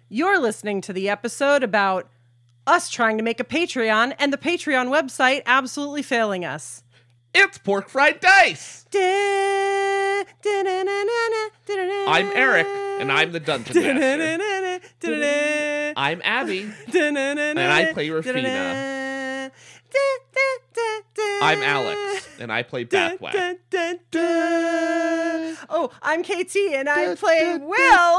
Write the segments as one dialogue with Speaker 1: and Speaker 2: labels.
Speaker 1: You're listening to the episode about us trying to make a Patreon and the Patreon website absolutely failing us.
Speaker 2: It's Pork Fried Dice! I'm Eric, and I'm the Dungeon Master. I'm Abby, and I play Rafina. I'm Alex, and I play Bathwack.
Speaker 1: Oh, I'm KT, and I play Will.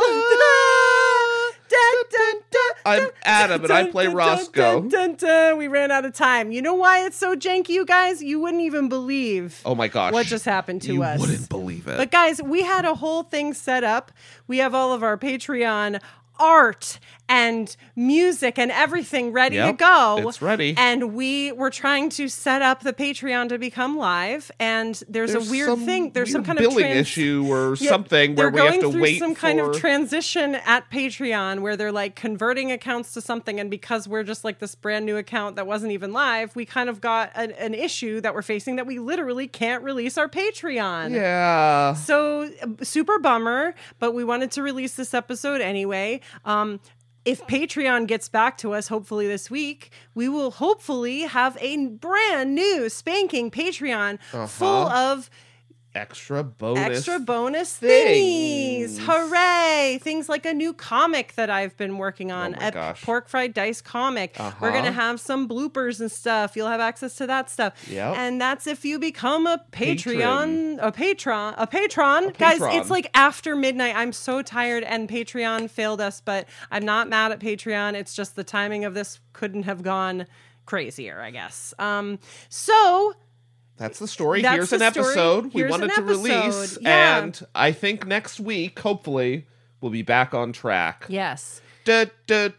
Speaker 2: I'm Adam, and I play Roscoe.
Speaker 1: We ran out of time. You know why it's so janky, you guys? You wouldn't even believe.
Speaker 2: Oh my gosh.
Speaker 1: What just happened to us.
Speaker 2: You wouldn't believe it.
Speaker 1: But guys, we had a whole thing set up. We have all of our Patreon art and music and everything ready to go.
Speaker 2: It's ready.
Speaker 1: And we were trying to set up the Patreon to become live, and there's a weird thing. There's some kind of
Speaker 2: billing issue or something where we have to wait
Speaker 1: some kind of transition at Patreon where they're like converting accounts to something, and because we're just like this brand new account that wasn't even live, we kind of got an issue that we're facing that we literally can't release our Patreon.
Speaker 2: Yeah.
Speaker 1: So super bummer, but we wanted to release this episode anyway. If Patreon gets back to us, hopefully this week, we will hopefully have a brand new spanking Patreon full of
Speaker 2: extra bonus
Speaker 1: thingies. Hooray! Things like a new comic that I've been working on, Pork Fried Dice comic. We're going to have some bloopers and stuff. You'll have access to that stuff.
Speaker 2: Yep.
Speaker 1: And that's if you become a patron. Guys, it's like after midnight. I'm so tired and Patreon failed us, but I'm not mad at Patreon. It's just the timing of this couldn't have gone crazier, I guess. So
Speaker 2: that's the story. Here's an episode we wanted to release.
Speaker 1: Yeah.
Speaker 2: And I think next week, hopefully, we'll be back on track.
Speaker 1: Yes.
Speaker 2: And the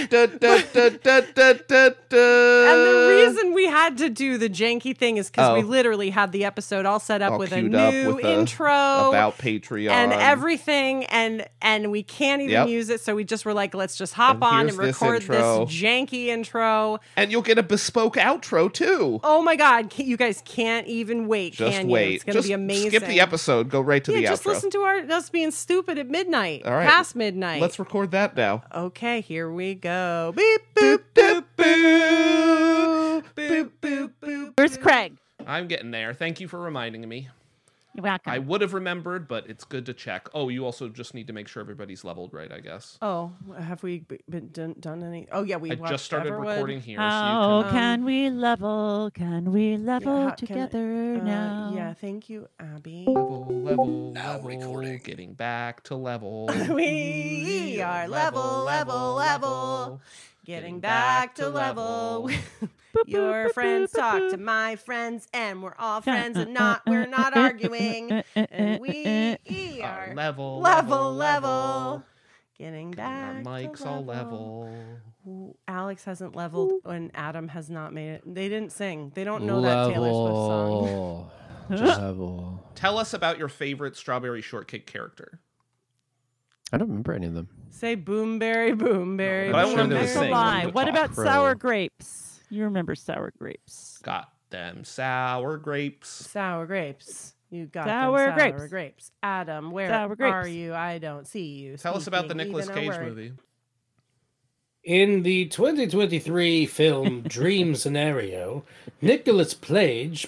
Speaker 1: reason we had to do the janky thing is because we literally had the episode all set up with a new intro
Speaker 2: about Patreon
Speaker 1: and everything, and we can't even use it, so we just were like, let's just hop on and record this janky intro.
Speaker 2: And you'll get a bespoke outro too.
Speaker 1: Oh my god, you guys can't even wait.
Speaker 2: Just wait.
Speaker 1: It's gonna be amazing.
Speaker 2: Skip the episode. Go right to the outro.
Speaker 1: Just listen to us being stupid at midnight.
Speaker 2: All right.
Speaker 1: Past midnight.
Speaker 2: Let's record that now.
Speaker 1: Okay, here we go. Beep, boop, boop, boop. Boop, boop, boop.
Speaker 3: Where's Craig?
Speaker 2: I'm getting there. Thank you for reminding me.
Speaker 3: You're welcome.
Speaker 2: I would have remembered, but it's good to check. Oh, you also just need to make sure everybody's leveled right, I guess.
Speaker 1: Oh, have we done any? Oh, yeah,
Speaker 2: I just started recording here.
Speaker 3: How so can we level? Can we level together now?
Speaker 1: Yeah, thank you, Abby.
Speaker 2: Level.
Speaker 4: Now recording.
Speaker 2: Getting back to level.
Speaker 1: We are level. Getting back to level. Your friends talk to my friends, and we're all friends, and we're not arguing. And we are level. Getting back.
Speaker 2: Our mics
Speaker 1: to
Speaker 2: all level.
Speaker 1: Ooh, Alex hasn't leveled, and Adam has not made it. They didn't sing. They don't know that Taylor Swift song.
Speaker 5: Level.
Speaker 2: Tell us about your favorite Strawberry Shortcake character.
Speaker 5: I don't remember any of them.
Speaker 1: Say Boomberry.
Speaker 2: But I want them to
Speaker 3: That's a
Speaker 2: sing.
Speaker 3: lie. What about
Speaker 5: Crow.
Speaker 3: sour grapes? You remember sour grapes?
Speaker 2: Got them sour grapes.
Speaker 1: Sour grapes. You got
Speaker 3: Sour
Speaker 1: them
Speaker 3: grapes.
Speaker 1: sour grapes. Adam, where
Speaker 3: Sour grapes.
Speaker 1: are you? I don't see you.
Speaker 2: Tell us about the
Speaker 1: speaking
Speaker 2: Nicolas
Speaker 1: even a
Speaker 2: Cage
Speaker 1: word.
Speaker 2: movie.
Speaker 4: In the 2023 film Dream Scenario, Nicolas Cage.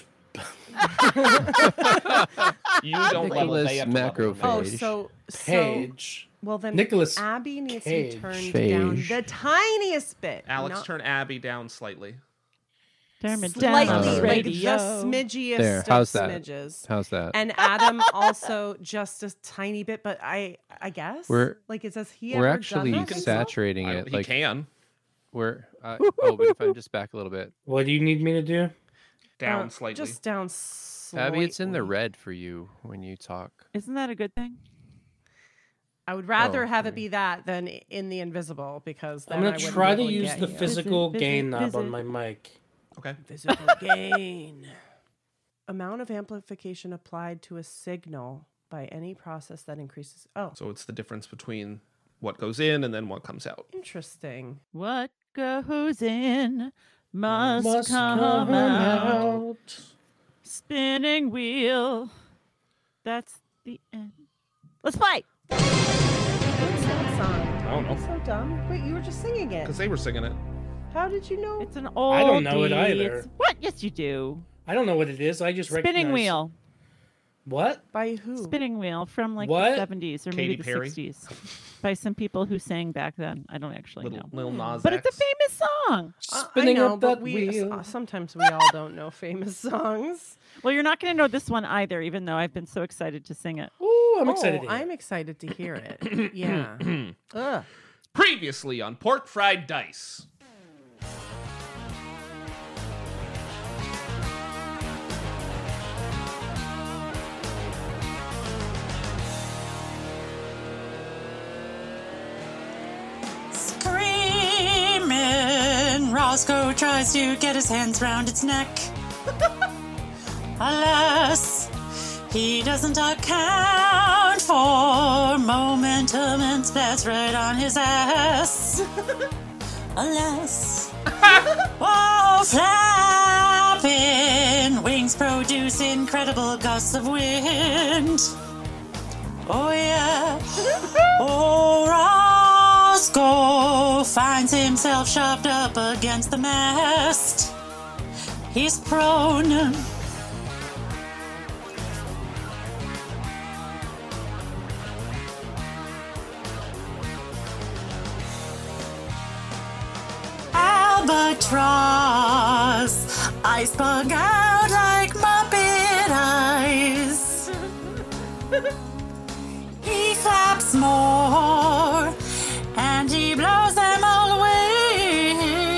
Speaker 2: You don't level. They have to level.
Speaker 5: Macrophage.
Speaker 1: Oh, so
Speaker 4: Page.
Speaker 1: well then
Speaker 4: Nicolas
Speaker 1: Abby needs to
Speaker 4: Cage.
Speaker 1: be turned
Speaker 5: Phage.
Speaker 1: down the tiniest bit.
Speaker 2: Alex,
Speaker 1: Not
Speaker 2: turn Abby down slightly.
Speaker 3: Turn it
Speaker 1: slightly,
Speaker 3: down on the
Speaker 1: like
Speaker 3: radio.
Speaker 1: the smidgiest
Speaker 5: There,
Speaker 1: of
Speaker 5: how's that?
Speaker 1: smidges.
Speaker 5: How's that?
Speaker 1: And Adam also just a tiny bit, but I guess
Speaker 5: We're
Speaker 1: has he
Speaker 5: we're
Speaker 1: ever
Speaker 5: actually
Speaker 1: done that himself?
Speaker 5: saturating it.
Speaker 2: He
Speaker 5: Like
Speaker 2: can.
Speaker 5: we're but if I'm just back a little bit,
Speaker 4: What do you need me to do?
Speaker 2: Down slightly.
Speaker 1: Just down slightly.
Speaker 5: Abby, it's in the red for you when you talk.
Speaker 3: Isn't that a good thing?
Speaker 1: I would rather
Speaker 5: Oh,
Speaker 1: have it be that than in the invisible because then
Speaker 4: I'm
Speaker 1: I
Speaker 4: going to
Speaker 1: wouldn't
Speaker 4: try
Speaker 1: be
Speaker 4: to
Speaker 1: able
Speaker 4: use
Speaker 1: get
Speaker 4: the
Speaker 1: you.
Speaker 4: physical
Speaker 3: Visit,
Speaker 4: gain knob
Speaker 3: visit.
Speaker 4: on my mic.
Speaker 2: Okay.
Speaker 1: Physical gain. Amount of amplification applied to a signal by any process that increases. Oh,
Speaker 2: So it's the difference between what goes in and then what comes out.
Speaker 1: interesting.
Speaker 3: What goes in must come out. Spinning wheel. That's the end. Let's play.
Speaker 1: What's that song?
Speaker 2: don't know.
Speaker 1: So dumb. Wait, you were just singing it.
Speaker 2: Because they were singing it.
Speaker 1: How did you know?
Speaker 3: It's an old.
Speaker 4: I don't know it either.
Speaker 3: What? Yes, you do.
Speaker 4: I don't know what it is. I just
Speaker 3: Spinning
Speaker 4: recognize...
Speaker 3: Wheel.
Speaker 4: What?
Speaker 1: By who?
Speaker 3: Spinning Wheel from like
Speaker 4: What?
Speaker 3: the 70s or maybe
Speaker 2: Katy
Speaker 3: the
Speaker 2: Perry?
Speaker 3: 60s. By some people who sang back then. I don't actually know.
Speaker 2: Lil Nas
Speaker 3: But it's a
Speaker 2: X.
Speaker 3: famous song.
Speaker 4: Spinning
Speaker 1: I know,
Speaker 4: up
Speaker 1: but
Speaker 4: that
Speaker 1: we
Speaker 4: wheel.
Speaker 1: sometimes we all don't know famous songs.
Speaker 3: Well, you're not going to know this one either, even though I've been so excited to sing it.
Speaker 4: Ooh, I'm excited. To hear
Speaker 1: I'm excited to hear it. Yeah. Ugh.
Speaker 2: Previously on Pork Fried Dice.
Speaker 6: Screaming, Roscoe tries to get his hands round its neck. Alas, he doesn't account for momentum and splats right on his ass. Alas, while flapping, wings produce incredible gusts of wind. Oh yeah, oh Roscoe finds himself shoved up against the mast. He's prone. Albatross, eyes bug out like Muppet eyes. He flaps more, and he blows them all away.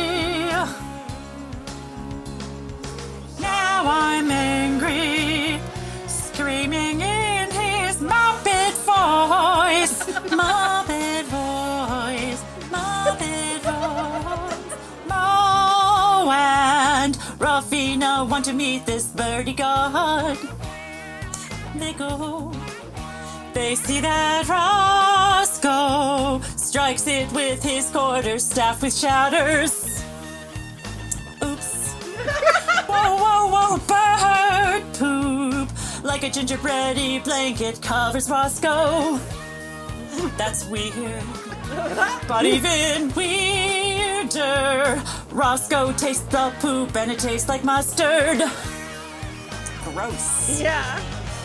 Speaker 6: Now I'm angry, screaming in his Muppet voice. Muppet voice, Muppet voice. Mo and Ruffina want to meet this birdie god. They go. They see that Roscoe strikes it with his quarterstaff with shatters. Oops. Whoa, whoa, whoa, bird poop. Like a gingerbready blanket covers Roscoe. That's weird. But even weirder, Roscoe tastes the poop and it tastes like mustard. Gross.
Speaker 1: Yeah.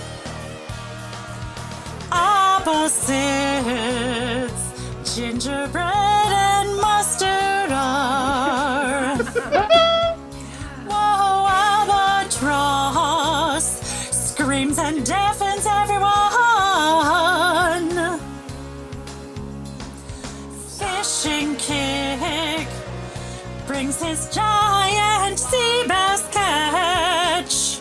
Speaker 6: Opposites, gingerbread and mustard are. Whoa, albatross screams and deafens everyone. Fishing kick brings his giant sea bass catch.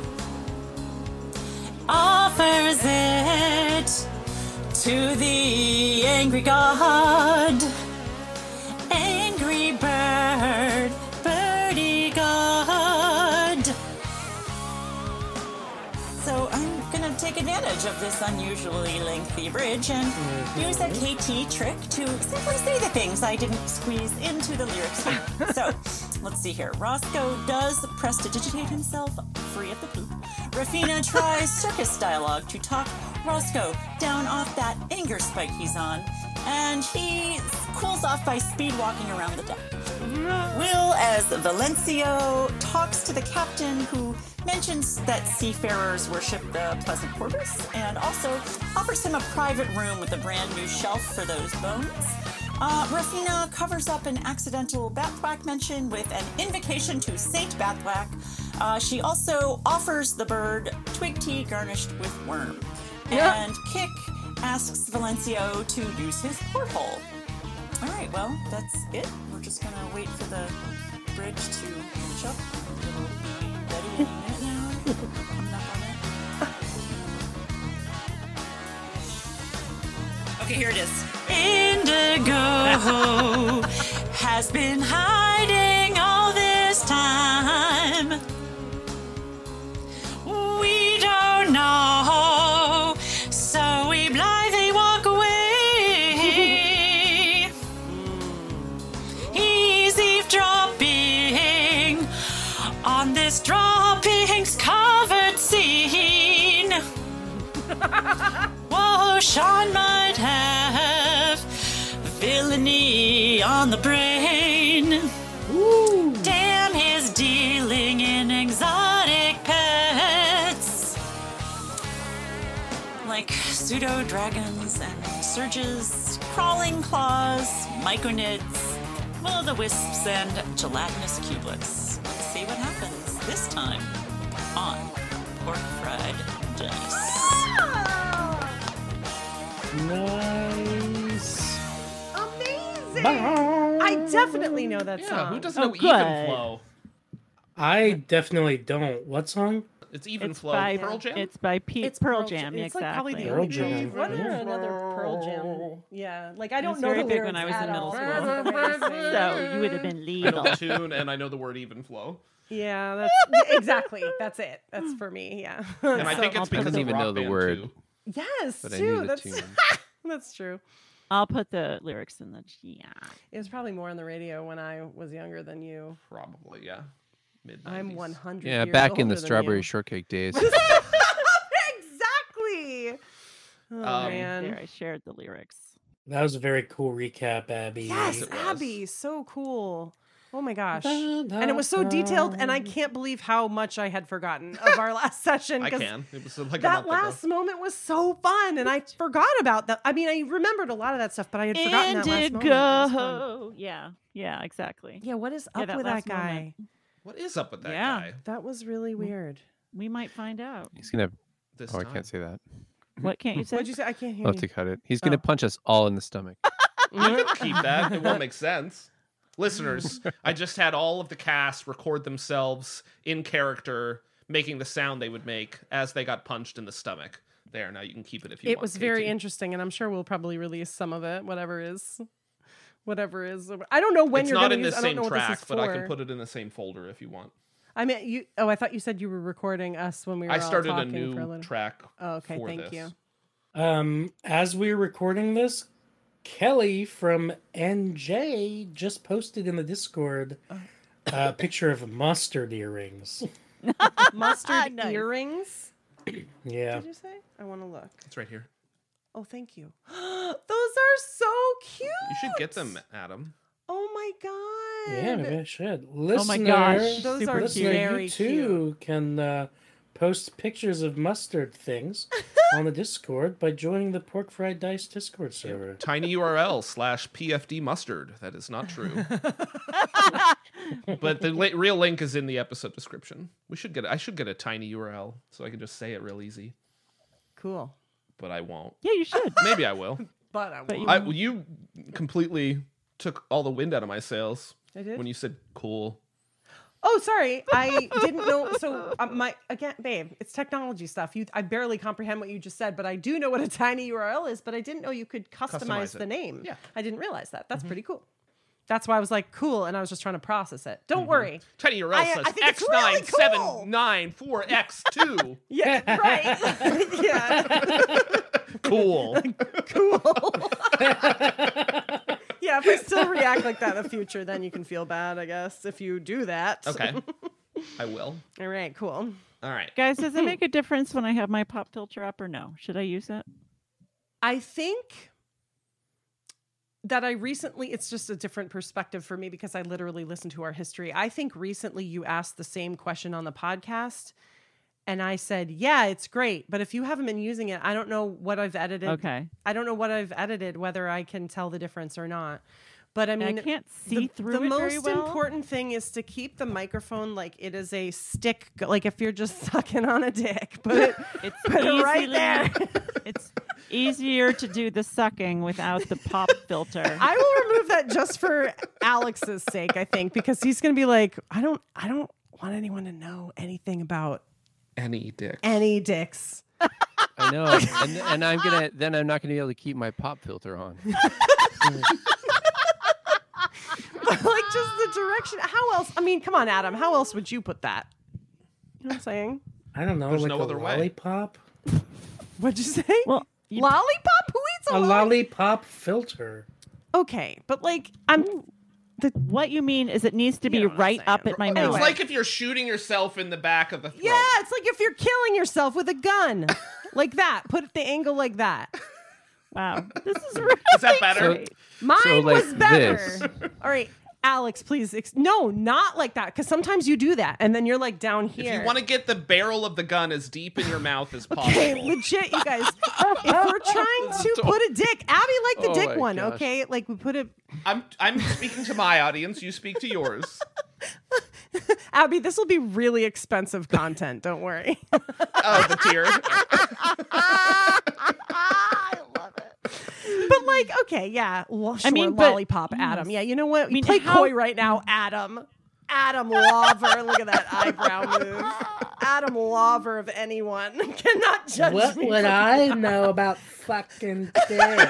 Speaker 6: Offers it to the angry god. Angry bird, birdie god. So I'm gonna take advantage of this unusually lengthy bridge and use a KT trick to simply say the things I didn't squeeze into the lyrics here. So let's see here. Roscoe does prestidigitate himself free of the poop. Ruffina tries circus dialogue to talk Roscoe down off that anger spike he's on, and he cools off by speed walking around the deck. Will, as Valencio, talks to the captain, who mentions that seafarers worship the Pleasant Quarters, and also offers him a private room with a brand new shelf for those bones. Ruffina covers up an accidental Batthwack mention with an invocation to Saint Batthwack. She also offers the bird twig tea garnished with worm. And Kick asks Valencio to use his porthole. All right, well, that's it. We're just going to wait for the bridge to finish up. It'll be ready in a minute now. Coming up on it. Okay, here it is. Indigo has been hiding all this time. We don't know, so we blithely walk away. He's eavesdropping on this droppings-covered scene. Whoa, Sean might have knee on the brain.
Speaker 4: Ooh.
Speaker 6: Damn his dealing in exotic pets. Like pseudo-dragons and surges, crawling claws, myconids, will-o'-the-wisps, and gelatinous cubelets. Let's see what happens this time on Pork Fried Dice.
Speaker 4: Nice.
Speaker 1: Amazing!
Speaker 4: Bye.
Speaker 1: I definitely know that
Speaker 2: Yeah,
Speaker 1: song.
Speaker 2: who doesn't know
Speaker 3: good.
Speaker 2: Even Flow?
Speaker 4: I definitely don't. What song?
Speaker 2: It's Even
Speaker 3: It's
Speaker 2: Flow.
Speaker 3: by
Speaker 2: Pearl Jam?
Speaker 3: It's by Pete
Speaker 1: It's
Speaker 3: Pearl Jam.
Speaker 1: It's like probably
Speaker 3: exactly.
Speaker 1: the
Speaker 4: Pearl
Speaker 1: only
Speaker 4: Jam.
Speaker 1: What
Speaker 4: Yeah.
Speaker 1: another Pearl Jam? Yeah, like I don't
Speaker 3: was
Speaker 1: know
Speaker 3: very
Speaker 1: the
Speaker 3: big when
Speaker 1: lyrics
Speaker 3: I was in
Speaker 1: at
Speaker 3: middle
Speaker 1: all.
Speaker 3: school. So you would have been legal.
Speaker 2: Middle tune, and I know the word Even Flow.
Speaker 1: Yeah, that's exactly. That's it. That's for me. Yeah.
Speaker 2: And I think
Speaker 3: I'll
Speaker 2: it's
Speaker 3: put
Speaker 2: because
Speaker 3: the-
Speaker 2: of
Speaker 5: even know
Speaker 2: Rock
Speaker 5: the
Speaker 2: Band
Speaker 5: word.
Speaker 2: 2.
Speaker 1: Yes,
Speaker 5: But I
Speaker 1: too.
Speaker 5: knew the
Speaker 1: That's
Speaker 5: tune.
Speaker 1: that's true.
Speaker 3: I'll put the lyrics in the
Speaker 1: It was probably more on the radio when I was younger than you.
Speaker 2: Probably, yeah. Mid-90s.
Speaker 1: I'm 100.
Speaker 5: Yeah,
Speaker 1: years
Speaker 5: back in the
Speaker 1: older than
Speaker 5: Strawberry
Speaker 1: you.
Speaker 5: Shortcake days.
Speaker 1: Exactly. Oh man.
Speaker 3: There, I shared the lyrics.
Speaker 4: That was a very cool recap, Abby.
Speaker 1: Yes,
Speaker 2: it was.
Speaker 1: Abby, so cool. Oh my gosh. And it was so detailed, and I can't believe how much I had forgotten of our last session.
Speaker 2: I
Speaker 1: 'cause
Speaker 2: can. It was like a
Speaker 1: That
Speaker 2: month
Speaker 1: last
Speaker 2: ago.
Speaker 1: moment was so fun, and I forgot about that. I mean, I remembered a lot of that stuff, but I had forgotten that last moment. It was fun.
Speaker 3: Yeah, exactly.
Speaker 1: Yeah, what is
Speaker 3: Yeah,
Speaker 1: up
Speaker 3: that
Speaker 1: with that
Speaker 3: last
Speaker 1: guy?
Speaker 3: moment.
Speaker 2: What is up with that
Speaker 3: Yeah.
Speaker 2: guy
Speaker 1: That was really weird.
Speaker 3: We might find out.
Speaker 5: He's gonna.
Speaker 2: this
Speaker 5: Oh, I
Speaker 2: time?
Speaker 5: can't say that.
Speaker 3: What can't you say?
Speaker 1: What'd you say? I can't hear
Speaker 5: I'll
Speaker 1: you.
Speaker 5: have to cut it. He's gonna
Speaker 1: Oh.
Speaker 5: punch us all in the stomach.
Speaker 2: You can keep that. It won't make sense. Listeners, I just had all of the cast record themselves in character making the sound they would make as they got punched in the stomach. There, now you can keep it if you want.
Speaker 1: It was very
Speaker 2: KT.
Speaker 1: interesting, and I'm sure we'll probably release some of it, whatever is. I don't know when
Speaker 2: It's
Speaker 1: you're
Speaker 2: not
Speaker 1: gonna
Speaker 2: in the
Speaker 1: use, I don't
Speaker 2: same
Speaker 1: know what this
Speaker 2: track,
Speaker 1: is
Speaker 2: but I
Speaker 1: for.
Speaker 2: can put it in the same folder if you want.
Speaker 1: I mean, you. Oh, I thought you said you were recording us when we were
Speaker 2: I
Speaker 1: all
Speaker 2: started a
Speaker 1: talking
Speaker 2: new
Speaker 1: for a little.
Speaker 2: track.
Speaker 1: Oh, okay,
Speaker 2: for
Speaker 1: thank
Speaker 2: this.
Speaker 1: you.
Speaker 4: As we're recording this, Kelly from NJ just posted in the Discord a picture of mustard earrings.
Speaker 1: Mustard
Speaker 3: Nice.
Speaker 1: earrings.
Speaker 4: Yeah.
Speaker 1: Did you say? I want to look.
Speaker 2: It's right here.
Speaker 1: Oh, thank you. Those are so cute.
Speaker 2: You should get them, Adam.
Speaker 1: Oh my god.
Speaker 4: Yeah, maybe I should. Listener,
Speaker 3: Oh my gosh,
Speaker 1: Those
Speaker 3: super
Speaker 1: are
Speaker 3: cute.
Speaker 4: listener,
Speaker 1: very
Speaker 4: you too can post pictures of mustard things on the Discord by joining the Pork Fried Dice Discord server.
Speaker 2: tinyurl/pfd mustard. That is not true. But the real link is in the episode description. I should get a tiny URL so I can just say it real easy.
Speaker 1: Cool.
Speaker 2: But I won't.
Speaker 3: Yeah, you should.
Speaker 2: Maybe I will.
Speaker 1: But I
Speaker 3: But
Speaker 1: won't.
Speaker 2: You completely took all the wind out of my sails
Speaker 1: I did.
Speaker 2: when you said cool.
Speaker 1: Oh, sorry. I didn't know. So babe, it's technology stuff. I barely comprehend what you just said, but I do know what a tiny URL is. But I didn't know you could customize
Speaker 2: Customize
Speaker 1: the
Speaker 2: it.
Speaker 1: name.
Speaker 2: Yeah.
Speaker 1: I didn't realize that. That's pretty cool. That's why I was like, cool, and I was just trying to process it. Don't worry.
Speaker 2: Tiny URL
Speaker 1: I
Speaker 2: says
Speaker 1: think it's really cool.
Speaker 2: X9794X2.
Speaker 1: Yeah, right. Yeah,
Speaker 2: Cool.
Speaker 1: cool. Yeah, if I still react like that in the future, then you can feel bad, I guess, if you do that.
Speaker 2: Okay. I will.
Speaker 1: All right, cool.
Speaker 2: All right.
Speaker 3: Guys, does it make a difference when I have my pop filter up or no? Should I use it?
Speaker 1: I think that it's just a different perspective for me because I literally listened to our history. I think recently you asked the same question on the podcast and I said, yeah, it's great. But if you haven't been using it, I don't know what I've edited.
Speaker 3: Okay.
Speaker 1: I don't know what I've edited, whether I can tell the difference or not. But I mean,
Speaker 3: I can't see through
Speaker 1: the
Speaker 3: it
Speaker 1: most
Speaker 3: very well.
Speaker 1: important thing is to keep the microphone like it is a stick, like if you're just sucking on a dick, put it right there.
Speaker 3: It's easier to do the sucking without the pop filter.
Speaker 1: I will remove that just for Alex's sake, I think, because he's going to be like, I don't want anyone to know anything about
Speaker 2: Any dick.
Speaker 1: any dicks.
Speaker 5: I know, and I'm not gonna be able to keep my pop filter on.
Speaker 1: Like just the direction. How else? I mean, come on, Adam. How else would you put that? You know what I'm saying?
Speaker 4: I don't know,
Speaker 2: There's
Speaker 4: like
Speaker 2: no
Speaker 4: a
Speaker 2: other way.
Speaker 4: lollipop?
Speaker 1: What'd you say?
Speaker 3: Well,
Speaker 1: Lollipop? Who eats
Speaker 4: A
Speaker 1: a lollipop?
Speaker 4: lollipop filter.
Speaker 1: Okay, but like,
Speaker 3: what you mean is it needs to be
Speaker 1: You know what I'm
Speaker 3: right up
Speaker 1: saying.
Speaker 3: at my
Speaker 2: It's
Speaker 3: mouth.
Speaker 2: like if you're shooting yourself in the back of the throat.
Speaker 1: yeah, it's like if you're killing yourself with a gun, like that. Put the angle like that.
Speaker 3: Wow. This is really
Speaker 2: Is that better?
Speaker 3: great.
Speaker 1: Mine
Speaker 5: So, like,
Speaker 1: was better.
Speaker 5: this.
Speaker 1: All right, Alex, please. No, not like that. Because sometimes you do that, and then you're like down
Speaker 2: If
Speaker 1: here.
Speaker 2: you want to get the barrel of the gun as deep in your mouth as possible.
Speaker 1: Okay, legit, you guys. If we're trying to put a dick, Abby liked the
Speaker 5: Oh
Speaker 1: dick
Speaker 5: my
Speaker 1: one.
Speaker 5: gosh.
Speaker 1: Okay, like we put it.
Speaker 2: I'm speaking to my audience. You speak to yours.
Speaker 1: Abby, this will be really expensive content. Don't worry.
Speaker 2: Oh, the tear.
Speaker 1: I love it. But like, okay, yeah. Sure,
Speaker 3: mean, but-
Speaker 1: lollipop, Adam.
Speaker 3: yes.
Speaker 1: Yeah, you know what?
Speaker 3: I mean,
Speaker 1: Play
Speaker 3: how-
Speaker 1: coy right now, Adam. Adam Lawver. Look at that eyebrow move. Adam Lawver of anyone cannot judge
Speaker 4: What
Speaker 1: me.
Speaker 4: would I know about fucking dick?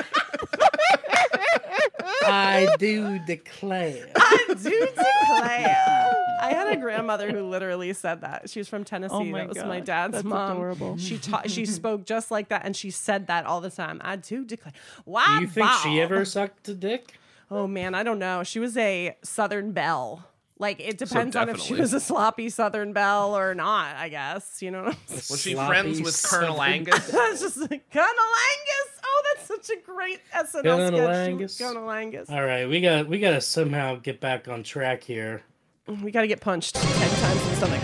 Speaker 4: I do declare.
Speaker 1: I do declare. I had a grandmother who literally said that. She was from Tennessee.
Speaker 3: Oh my
Speaker 1: that was my
Speaker 3: God,
Speaker 1: dad's
Speaker 3: that's
Speaker 1: mom.
Speaker 3: adorable.
Speaker 1: She spoke just like that, and she said that all the time. I do declare. Wow.
Speaker 4: Do you think she ever sucked a dick?
Speaker 1: Oh man, I don't know. She was a Southern belle. Like it depends on if she
Speaker 2: definitely.
Speaker 1: was a sloppy Southern belle or not. I guess you know. What I'm saying?
Speaker 2: Was she
Speaker 4: Sloppy
Speaker 2: friends with Colonel
Speaker 4: Southern-
Speaker 2: Angus?
Speaker 1: That's just like, Colonel Angus. Oh, that's such a great SNL
Speaker 4: Colonel
Speaker 1: sketch.
Speaker 4: Angus?
Speaker 1: Colonel Angus.
Speaker 4: All right, we gotta somehow get back on track here.
Speaker 1: We got to get punched 10 times in the stomach.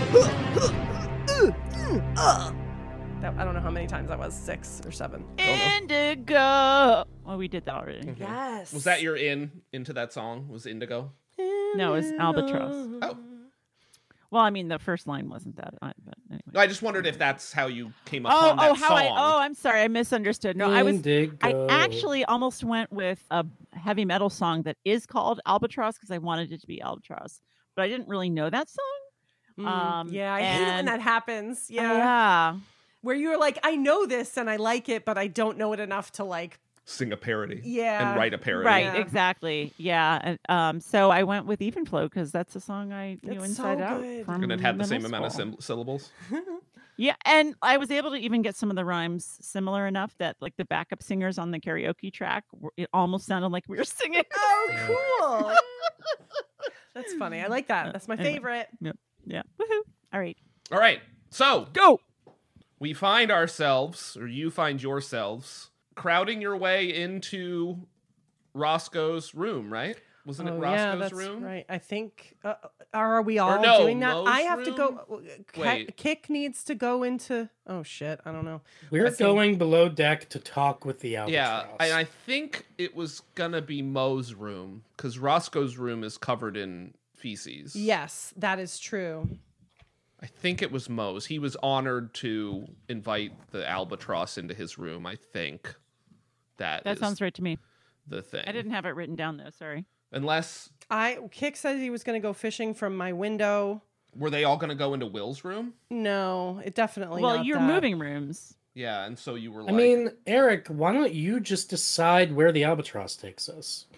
Speaker 1: I don't know how many times that was. 6 or 7.
Speaker 3: Indigo. Oh, we did that already.
Speaker 1: Yes.
Speaker 2: Was that your into that song? Was Indigo?
Speaker 3: No, it was Albatross.
Speaker 2: Oh.
Speaker 3: Well, I mean, the first line wasn't that, but anyway.
Speaker 2: I just wondered if that's how you came upon that song.
Speaker 3: I'm sorry, I misunderstood. No, I
Speaker 4: Indigo.
Speaker 3: actually almost went with a heavy metal song that is called Albatross because I wanted it to be Albatross, but I didn't really know that song.
Speaker 1: Yeah, I hate it when
Speaker 3: and-
Speaker 1: that happens. Yeah.
Speaker 3: Yeah.
Speaker 1: Where you're like, I know this and I like it, but I don't know it enough to like,
Speaker 2: Sing a parody.
Speaker 1: Yeah.
Speaker 2: And write a parody.
Speaker 3: Right,
Speaker 1: Yeah.
Speaker 3: exactly. Yeah. And, so I went with Even Flow because that's a song I knew
Speaker 1: It's
Speaker 3: inside
Speaker 1: so
Speaker 3: out.
Speaker 1: good.
Speaker 3: From
Speaker 2: And it had the same
Speaker 3: middle
Speaker 2: amount of
Speaker 3: school.
Speaker 2: syllables.
Speaker 3: Yeah, and I was able to even get some of the rhymes similar enough that like the backup singers on the karaoke track, it almost sounded like we were singing.
Speaker 1: oh, cool. That's funny. I like that. That's my
Speaker 3: Anyway.
Speaker 1: favorite.
Speaker 3: Yeah. Woohoo. All right.
Speaker 2: All right. So
Speaker 3: Go.
Speaker 2: we find ourselves, or you find yourselves, crowding your way into Roscoe's room, right? Wasn't it
Speaker 1: Oh,
Speaker 2: Roscoe's
Speaker 1: yeah, that's
Speaker 2: room?
Speaker 1: right. I think, are we all
Speaker 2: no,
Speaker 1: doing that?
Speaker 2: Mo's
Speaker 1: I have to
Speaker 2: room?
Speaker 1: go.
Speaker 2: Wait.
Speaker 1: Kick needs to go into, oh shit, I don't know.
Speaker 4: We're
Speaker 1: Let's see.
Speaker 4: going below deck to talk with the Albatross.
Speaker 2: Yeah, and I think it was gonna be Mo's room because Roscoe's room is covered in feces.
Speaker 1: Yes, that is true.
Speaker 2: I think it was Mo's. He was honored to invite the Albatross into his room. I think that
Speaker 3: That
Speaker 2: is
Speaker 3: sounds right to me.
Speaker 2: the thing.
Speaker 3: I didn't have it written down though. Sorry.
Speaker 2: Unless
Speaker 1: Kick said he was going to go fishing from my window.
Speaker 2: were they all gonna go into Will's room?
Speaker 1: No, it definitely.
Speaker 3: Well,
Speaker 1: not
Speaker 3: you're
Speaker 1: that.
Speaker 3: moving rooms.
Speaker 2: Yeah, and so you were like,
Speaker 4: I mean, Eric, why don't you just decide where the Albatross takes us?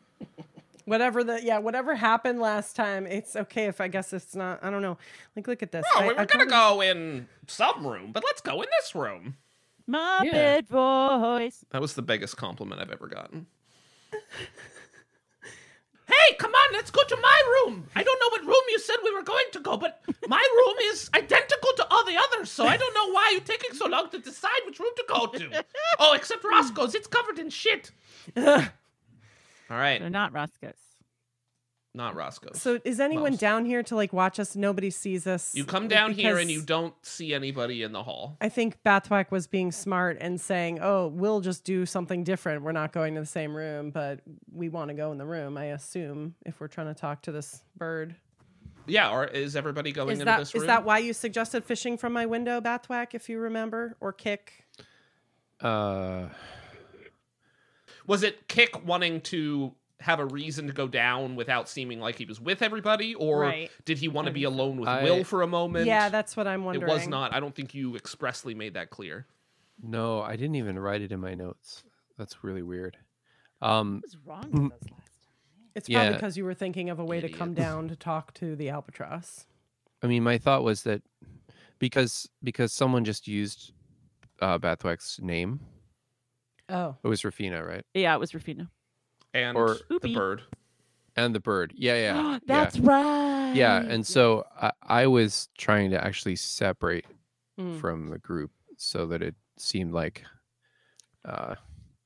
Speaker 1: Whatever happened last time, it's okay if I guess it's not. I don't know. Like, look at this.
Speaker 2: oh, we were
Speaker 1: I
Speaker 2: gonna
Speaker 1: probably-
Speaker 2: go in some room, but let's go in this room.
Speaker 3: Muppet
Speaker 4: Yeah.
Speaker 3: voice.
Speaker 2: That was the biggest compliment I've ever gotten. Hey, come on, let's go to my room. I don't know what room you said we were going to go, but my room is identical to all the others, so I don't know why you're taking so long to decide which room to go to. Oh, except Roscoe's, it's covered in shit. All right,
Speaker 3: They're not Roscoe's.
Speaker 2: not Roscoe's.
Speaker 1: So is anyone
Speaker 2: Most.
Speaker 1: down here to like watch us? Nobody sees us.
Speaker 2: You come down here and
Speaker 1: because
Speaker 2: you don't see anybody in the hall.
Speaker 1: I think Bathwack was being smart and saying, "Oh, we'll just do something different. We're not going to the same room, but we want to go in the room." I assume if we're trying to talk to this bird.
Speaker 2: Yeah, or is everybody going into this room?
Speaker 1: Is that why you suggested fishing from my window, Bathwack? If you remember, or Kick?
Speaker 2: Was it Kick wanting to have a reason to go down without seeming like he was with everybody, or
Speaker 1: Right.
Speaker 2: did he want to be alone with
Speaker 5: I-
Speaker 2: Will for a moment?
Speaker 1: Yeah, that's what I'm
Speaker 2: it
Speaker 1: wondering.
Speaker 2: was not. I don't think you expressly made that clear.
Speaker 5: No, I didn't even write it in my notes. That's really weird.
Speaker 3: What was wrong with us last time?
Speaker 1: It's probably
Speaker 5: Yeah.
Speaker 1: because you were thinking of a way to come
Speaker 2: Idiots.
Speaker 1: down to talk to the albatross.
Speaker 5: I mean, my thought was that because someone just used Bathwack's name.
Speaker 1: Oh,
Speaker 5: It was Rafina, right?
Speaker 3: Yeah, it was Rufina.
Speaker 2: And
Speaker 5: Or-
Speaker 2: the
Speaker 3: Oopie.
Speaker 2: bird.
Speaker 5: And the bird. Yeah.
Speaker 3: That's right.
Speaker 5: Yeah, and so I was trying to actually separate
Speaker 1: Mm.
Speaker 5: from the group so that it seemed like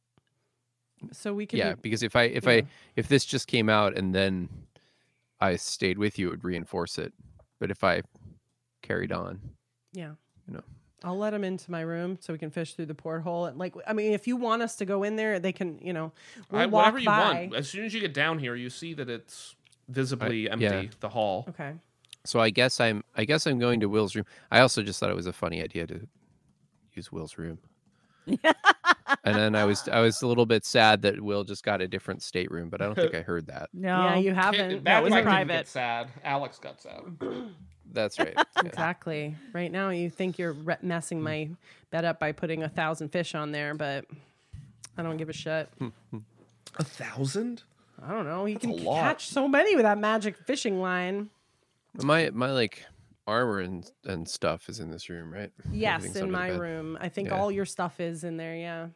Speaker 1: So we could.
Speaker 5: Yeah, because if this just came out and then I stayed with you, it would reinforce it. But if I carried on,
Speaker 1: Yeah.
Speaker 5: you know.
Speaker 1: I'll let them into my room so we can fish through the porthole. And if you want us to go in there, they can, we'll walk
Speaker 2: whatever you
Speaker 1: by.
Speaker 2: want. As soon as you get down here, you see that it's visibly empty,
Speaker 5: yeah.
Speaker 2: the hall.
Speaker 1: Okay.
Speaker 5: So I guess I'm going to Will's room. I also just thought it was a funny idea to use Will's room. And then I was a little bit sad that Will just got a different stateroom, but I don't think I heard that.
Speaker 3: No.
Speaker 1: Yeah, you haven't.
Speaker 2: That
Speaker 3: was
Speaker 2: was
Speaker 3: private.
Speaker 2: sad. Alex got sad.
Speaker 5: That's right. Yeah.
Speaker 1: Exactly. Right now, you think you're messing my bed up by putting 1,000 fish on there, but I don't give a shit.
Speaker 2: 1,000?
Speaker 1: I don't know. He
Speaker 2: That's
Speaker 1: can
Speaker 2: a lot.
Speaker 1: catch so many with that magic fishing line.
Speaker 5: My like armor and stuff is in this room, right?
Speaker 1: Yes,
Speaker 5: Everything's
Speaker 1: in
Speaker 5: under the
Speaker 1: my
Speaker 5: bed.
Speaker 1: room. I think
Speaker 5: Yeah.
Speaker 1: all your stuff is in there. Yeah.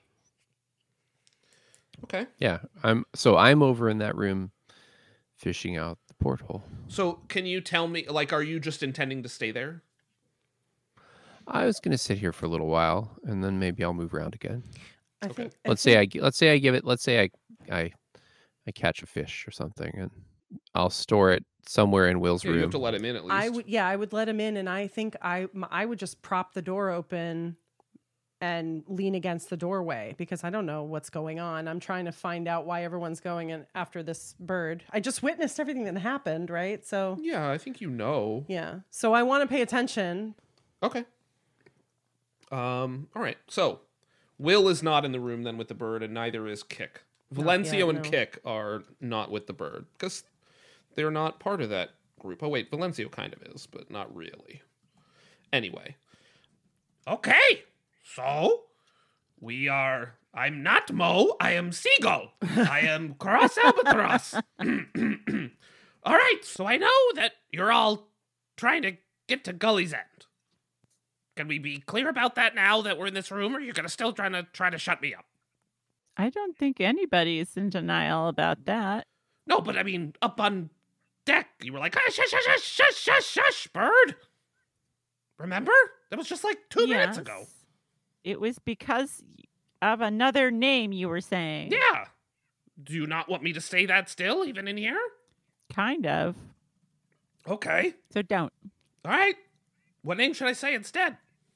Speaker 2: Okay.
Speaker 5: Yeah, I'm over in that room fishing out the porthole.
Speaker 2: So can you tell me, are you just intending to stay there?
Speaker 5: I was going to sit here for a little while and then maybe I'll move around again.
Speaker 1: I think.
Speaker 5: Let's say I give it. Let's say I catch a fish or something, and I'll store it somewhere in Will's
Speaker 2: Yeah, you
Speaker 5: room.
Speaker 2: have to let him in at least.
Speaker 1: I would let him in, and I think I would just prop the door open and lean against the doorway because I don't know what's going on. I'm trying to find out why everyone's going in after this bird. I just witnessed everything that happened, right? So
Speaker 2: Yeah, I think you know.
Speaker 1: yeah. So I want to pay attention.
Speaker 2: Okay. All right. So Will is not in the room then with the bird, and neither is Kick. Valencio
Speaker 1: yet,
Speaker 2: and
Speaker 1: no.
Speaker 2: Kick are not with the bird because they're not part of that group. Oh wait, Valencio kind of is, but not really. Anyway. Okay. So we are. I'm not Mo. I am Seagull. I am Cross Albatross. All right. So I know that you're all trying to get to Gully's End. Can we be clear about that now that we're in this room, or are you gonna still try to shut me up?
Speaker 3: I don't think anybody is in denial about that.
Speaker 2: No, but I mean, up on deck, you were like, "Ah, shush, shush, shush, shush, shush, shush, bird." Remember? That was just like 2 minutes ago.
Speaker 3: Yes. It was because of another name you were saying.
Speaker 2: Yeah. Do you not want me to say that still, even in here?
Speaker 3: Kind of.
Speaker 2: Okay.
Speaker 3: So don't.
Speaker 2: All right. What name should I say instead?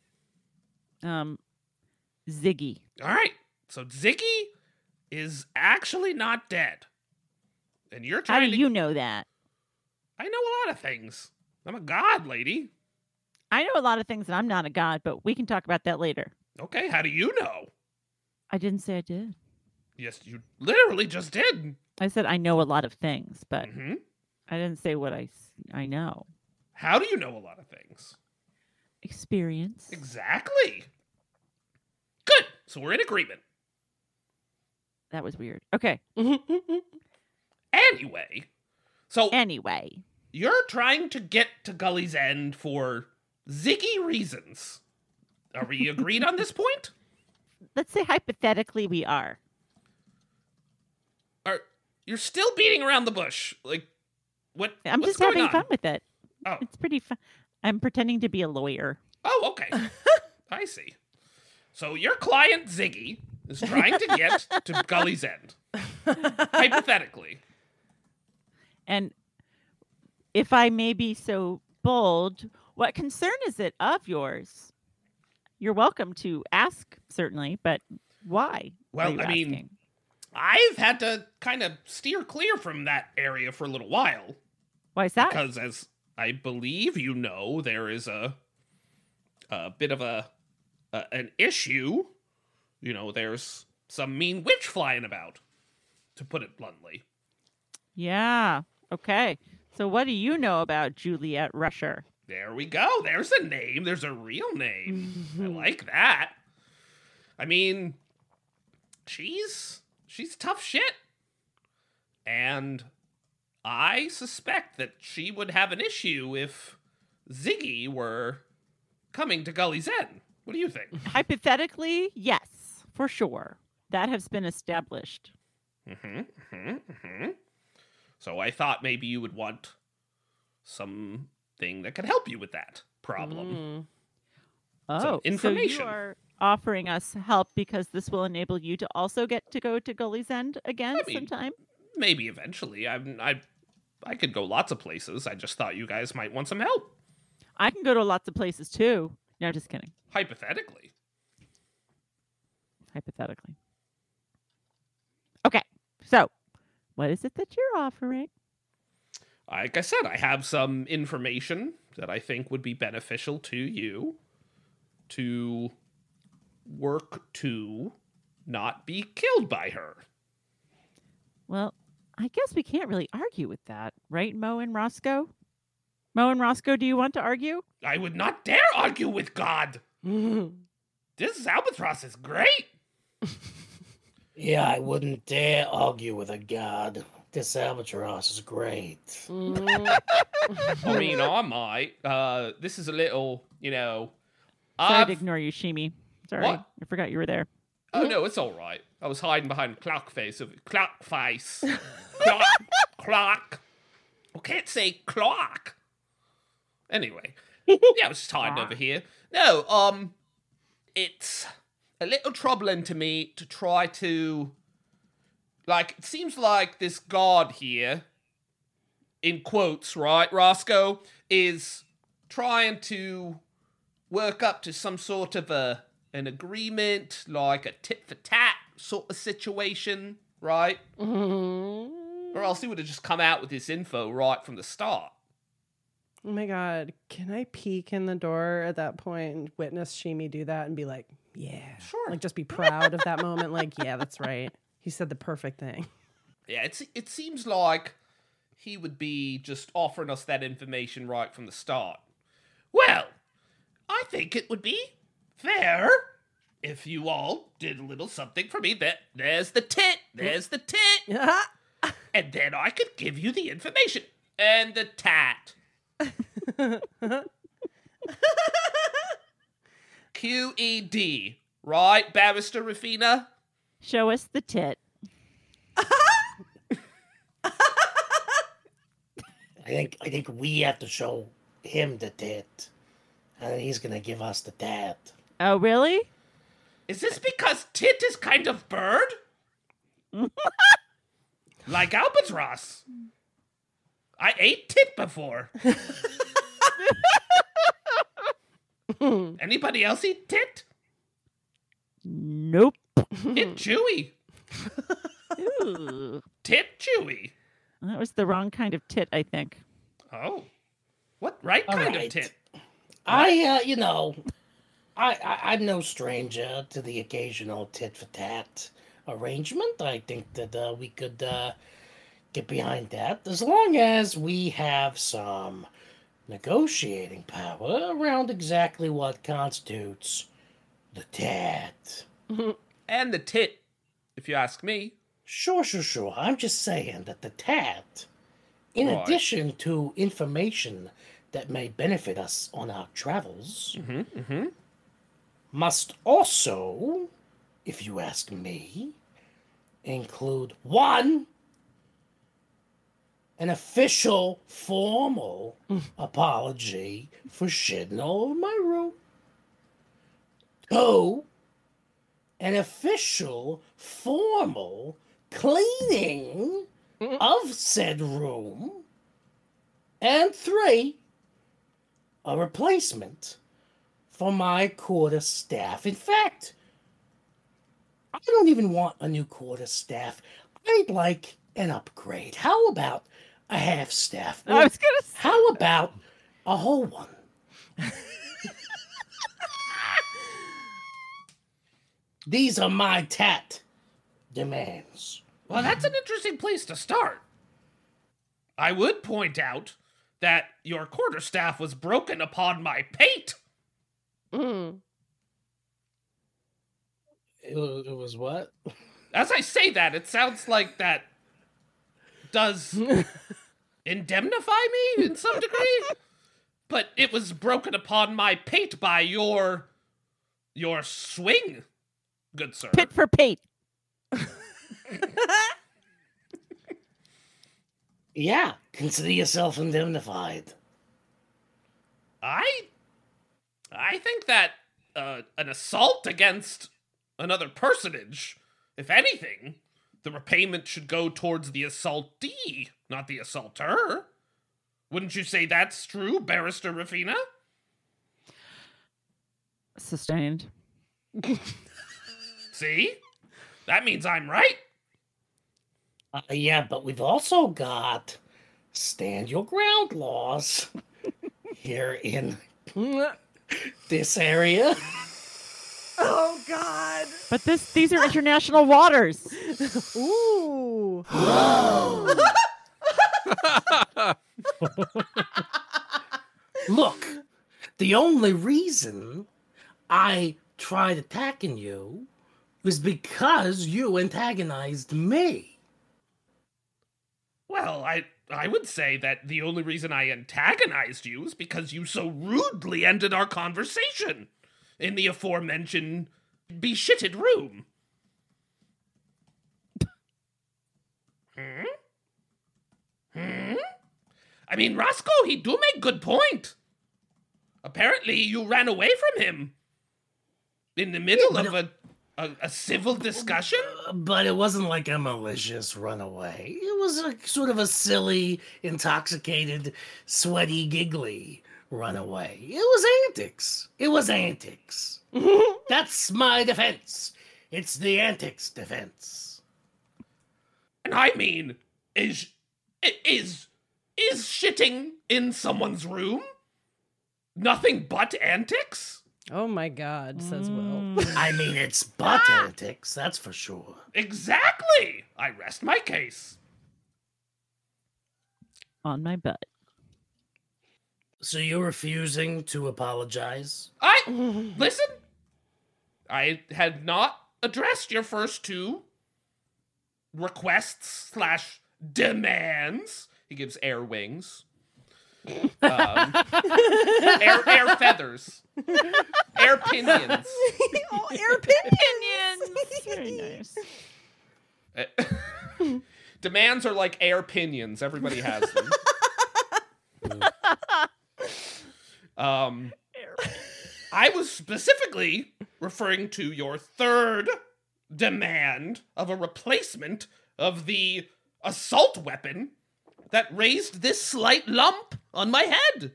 Speaker 3: Ziggy.
Speaker 2: All right. So Ziggy is actually not dead. And you're
Speaker 3: How
Speaker 2: trying
Speaker 3: do
Speaker 2: to...
Speaker 3: you know that?
Speaker 2: I know a lot of things. I'm a god, lady.
Speaker 3: I know a lot of things and I'm not a god, but we can talk about that later.
Speaker 2: Okay, how do you know?
Speaker 3: I didn't say I did.
Speaker 2: Yes, you literally just did.
Speaker 3: I said I know a lot of things, but
Speaker 2: Hmm.
Speaker 3: I didn't say what I know.
Speaker 2: How do you know a lot of things?
Speaker 3: Experience.
Speaker 2: Exactly. Good. So we're in agreement.
Speaker 3: That was weird. Okay.
Speaker 2: Anyway, so
Speaker 3: Anyway.
Speaker 2: you're trying to get to Gully's End for Ziggy reasons. Are we agreed on this point?
Speaker 3: Let's say hypothetically we are.
Speaker 2: You're still beating around the bush. Like, what?
Speaker 3: I'm
Speaker 2: what's
Speaker 3: just
Speaker 2: going
Speaker 3: having
Speaker 2: on?
Speaker 3: fun with it.
Speaker 2: Oh.
Speaker 3: It's pretty fun. I'm pretending to be a lawyer.
Speaker 2: Oh, okay. I see. So your client Ziggy is trying to get to Gully's End. Hypothetically.
Speaker 3: And if I may be so bold, what concern is it of yours? You're welcome to ask, certainly, but why?
Speaker 2: Well,
Speaker 3: are you
Speaker 2: I mean,
Speaker 3: asking?
Speaker 2: I've had to kind of steer clear from that area for a little while.
Speaker 3: Why is that?
Speaker 2: Because as I believe you know, there is a bit of an issue. You know, there's some mean witch flying about, to put it bluntly.
Speaker 3: Yeah. Okay. So what do you know about Juliet Rusher?
Speaker 2: There we go. There's a name. There's a real name. I like that. I mean, she's tough shit. And I suspect that she would have an issue if Ziggy were coming to Gully's End. What do you think?
Speaker 3: Hypothetically, yes, for sure. That has been established.
Speaker 2: So I thought maybe you would want something that could help you with that problem.
Speaker 3: Oh,
Speaker 2: information.
Speaker 3: So you offering us help because this will enable you to also get to go to Gully's End again
Speaker 2: I mean,
Speaker 3: sometime?
Speaker 2: Maybe eventually. I could go lots of places. I just thought you guys might want some help.
Speaker 3: I can go to lots of places too. No, just kidding.
Speaker 2: Hypothetically.
Speaker 3: Hypothetically. Okay, so what is it that you're offering?
Speaker 2: Like I said, I have some information that I think would be beneficial to you to work to not be killed by her.
Speaker 3: Well, I guess we can't really argue with that, right, Mo and Roscoe? Mo and Roscoe, do you want to argue?
Speaker 2: I would not dare argue with God. This Albatross is great.
Speaker 4: Yeah, I wouldn't dare argue with a god. This albatross is great.
Speaker 2: I mean, I might. This is a little,
Speaker 3: Sorry
Speaker 2: I've-
Speaker 3: to ignore you, Shimi. Sorry,
Speaker 2: What?
Speaker 3: I forgot you were there.
Speaker 2: Oh no, it's all right. I was hiding behind clock face. Clock. I can't say clock. Anyway, yeah, I was just hiding over here. No, it's a little troubling to me to try to, like, it seems like this god here, in quotes, right, Roscoe, is trying to work up to some sort of an agreement, like a tit for tat sort of situation, right? Or else he would have just come out with this info right from the start.
Speaker 1: Oh my god, can I peek in the door at that point and witness Shimi do that and be like, yeah.
Speaker 2: Sure.
Speaker 1: Like, just be proud of that moment. Like, yeah, that's right. He said the perfect thing.
Speaker 2: Yeah, it seems like he would be just offering us that information right from the start. Well, I think it would be fair if you all did a little something for me. There's the tit. And then I could give you the information. And the tat. QED. Right, Barrister Rafina?
Speaker 3: Show us the tit.
Speaker 4: I think we have to show him the tit, and he's gonna give us the tat.
Speaker 3: Oh, really?
Speaker 2: Is this because tit is kind of bird? Like albatross. I ate tit before. Anybody else eat tit?
Speaker 3: Nope.
Speaker 2: It's chewy.
Speaker 3: Ooh.
Speaker 2: Tit chewy.
Speaker 3: That was the wrong kind of tit, I think.
Speaker 2: Oh. What right
Speaker 4: All
Speaker 2: kind
Speaker 4: right.
Speaker 2: of tit?
Speaker 4: I'm no stranger to the occasional tit for tat arrangement. I think that we could get behind that as long as we have some negotiating power around exactly what constitutes the tat.
Speaker 2: And the tit, if you ask me.
Speaker 4: Sure. I'm just saying that the tat, in
Speaker 2: Right.
Speaker 4: addition to information that may benefit us on our travels, must also, if you ask me, include one, an official, formal apology for shitting all over my room. Two, an official, formal cleaning of said room. And three, a replacement for my quarter staff. In fact, I don't even want a new quarter staff. I'd like an upgrade. How about a half staff?
Speaker 3: I was going to say.
Speaker 4: How about a whole one? These are my tat demands.
Speaker 2: Well, that's an interesting place to start. I would point out that your quarterstaff was broken upon my pate.
Speaker 4: It was what?
Speaker 2: As I say that, it sounds like that does indemnify me in some degree. But it was broken upon my pate by your swing, good sir.
Speaker 3: Pit for pate.
Speaker 4: Yeah, consider yourself indemnified.
Speaker 2: I think that an assault against another personage. If anything, the repayment should go towards the assaultee, not the assaulter. Wouldn't you say that's true, Barrister Rafina?
Speaker 3: Sustained.
Speaker 2: See? That means I'm right.
Speaker 4: Yeah, but we've also got stand your ground laws here in this area.
Speaker 1: Oh God.
Speaker 3: But these are international waters.
Speaker 1: Ooh.
Speaker 4: Look, the only reason I tried attacking you was because you antagonized me.
Speaker 2: Well, I would say that the only reason I antagonized you is because you so rudely ended our conversation in the aforementioned beshitted room. I mean, Roscoe, he do make good point. Apparently, you ran away from him in the middle of a civil discussion.
Speaker 4: But it wasn't like a malicious runaway. It was a sort of a silly, intoxicated, sweaty, giggly runaway. It was antics. It was antics. That's my defense. It's the antics defense.
Speaker 2: And I mean, is shitting in someone's room nothing but antics?
Speaker 1: Oh my God, says Will.
Speaker 4: I mean, it's butt antics, that's for sure.
Speaker 2: Exactly. I rest my case.
Speaker 3: On my butt.
Speaker 4: So you're refusing to apologize?
Speaker 2: Listen. I had not addressed your first two requests / demands. He gives air wings. Air feathers. Air pinions.
Speaker 1: Oh, air pinions.
Speaker 3: Very nice.
Speaker 2: Demands are like air pinions. Everybody has them. I was specifically referring to your third demand of a replacement of the assault weapon that raised this slight lump on my head.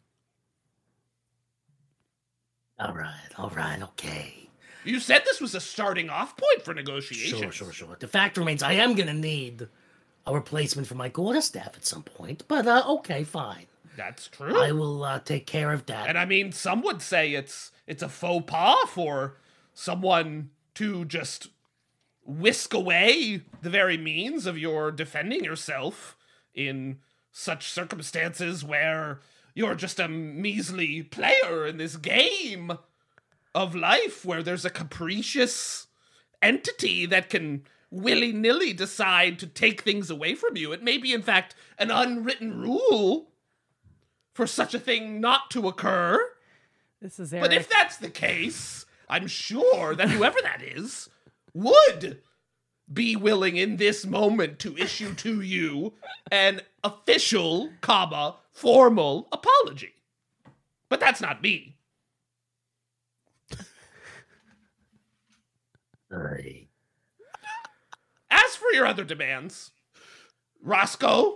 Speaker 4: All right, okay.
Speaker 2: You said this was a starting off point for negotiations.
Speaker 4: Sure. The fact remains, I am gonna need a replacement for my quarterstaff at some point, but okay, fine.
Speaker 2: That's true.
Speaker 4: I will take care of that.
Speaker 2: And I mean, some would say it's a faux pas for someone to just whisk away the very means of your defending yourself in such circumstances where you're just a measly player in this game of life where there's a capricious entity that can willy-nilly decide to take things away from you. It may be, in fact, an unwritten rule for such a thing not to occur.
Speaker 1: This is Eric.
Speaker 2: But if that's the case, I'm sure that whoever that is would be willing in this moment to issue to you an official, formal apology. But that's not me.
Speaker 4: Right.
Speaker 2: As for your other demands, Roscoe,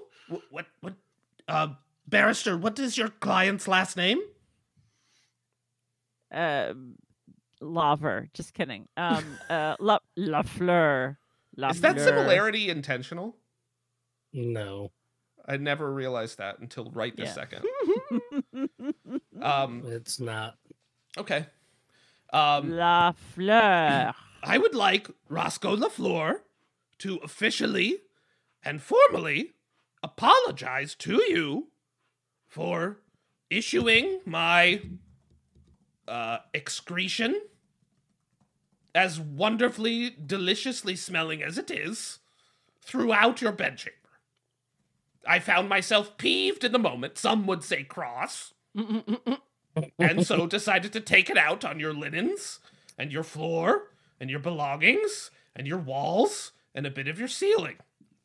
Speaker 2: Barrister, what is your client's last name?
Speaker 3: Laver. Just kidding. La Fleur.
Speaker 2: Is that similarity intentional?
Speaker 4: No.
Speaker 2: I never realized that until right this second.
Speaker 4: It's not.
Speaker 2: Okay.
Speaker 3: La Fleur.
Speaker 2: I would like Roscoe Lafleur to officially and formally apologize to you for issuing my excretion, as wonderfully, deliciously smelling as it is, throughout your bedchamber. I found myself peeved in the moment, some would say cross, and so decided to take it out on your linens, and your floor, and your belongings, and your walls, and a bit of your ceiling.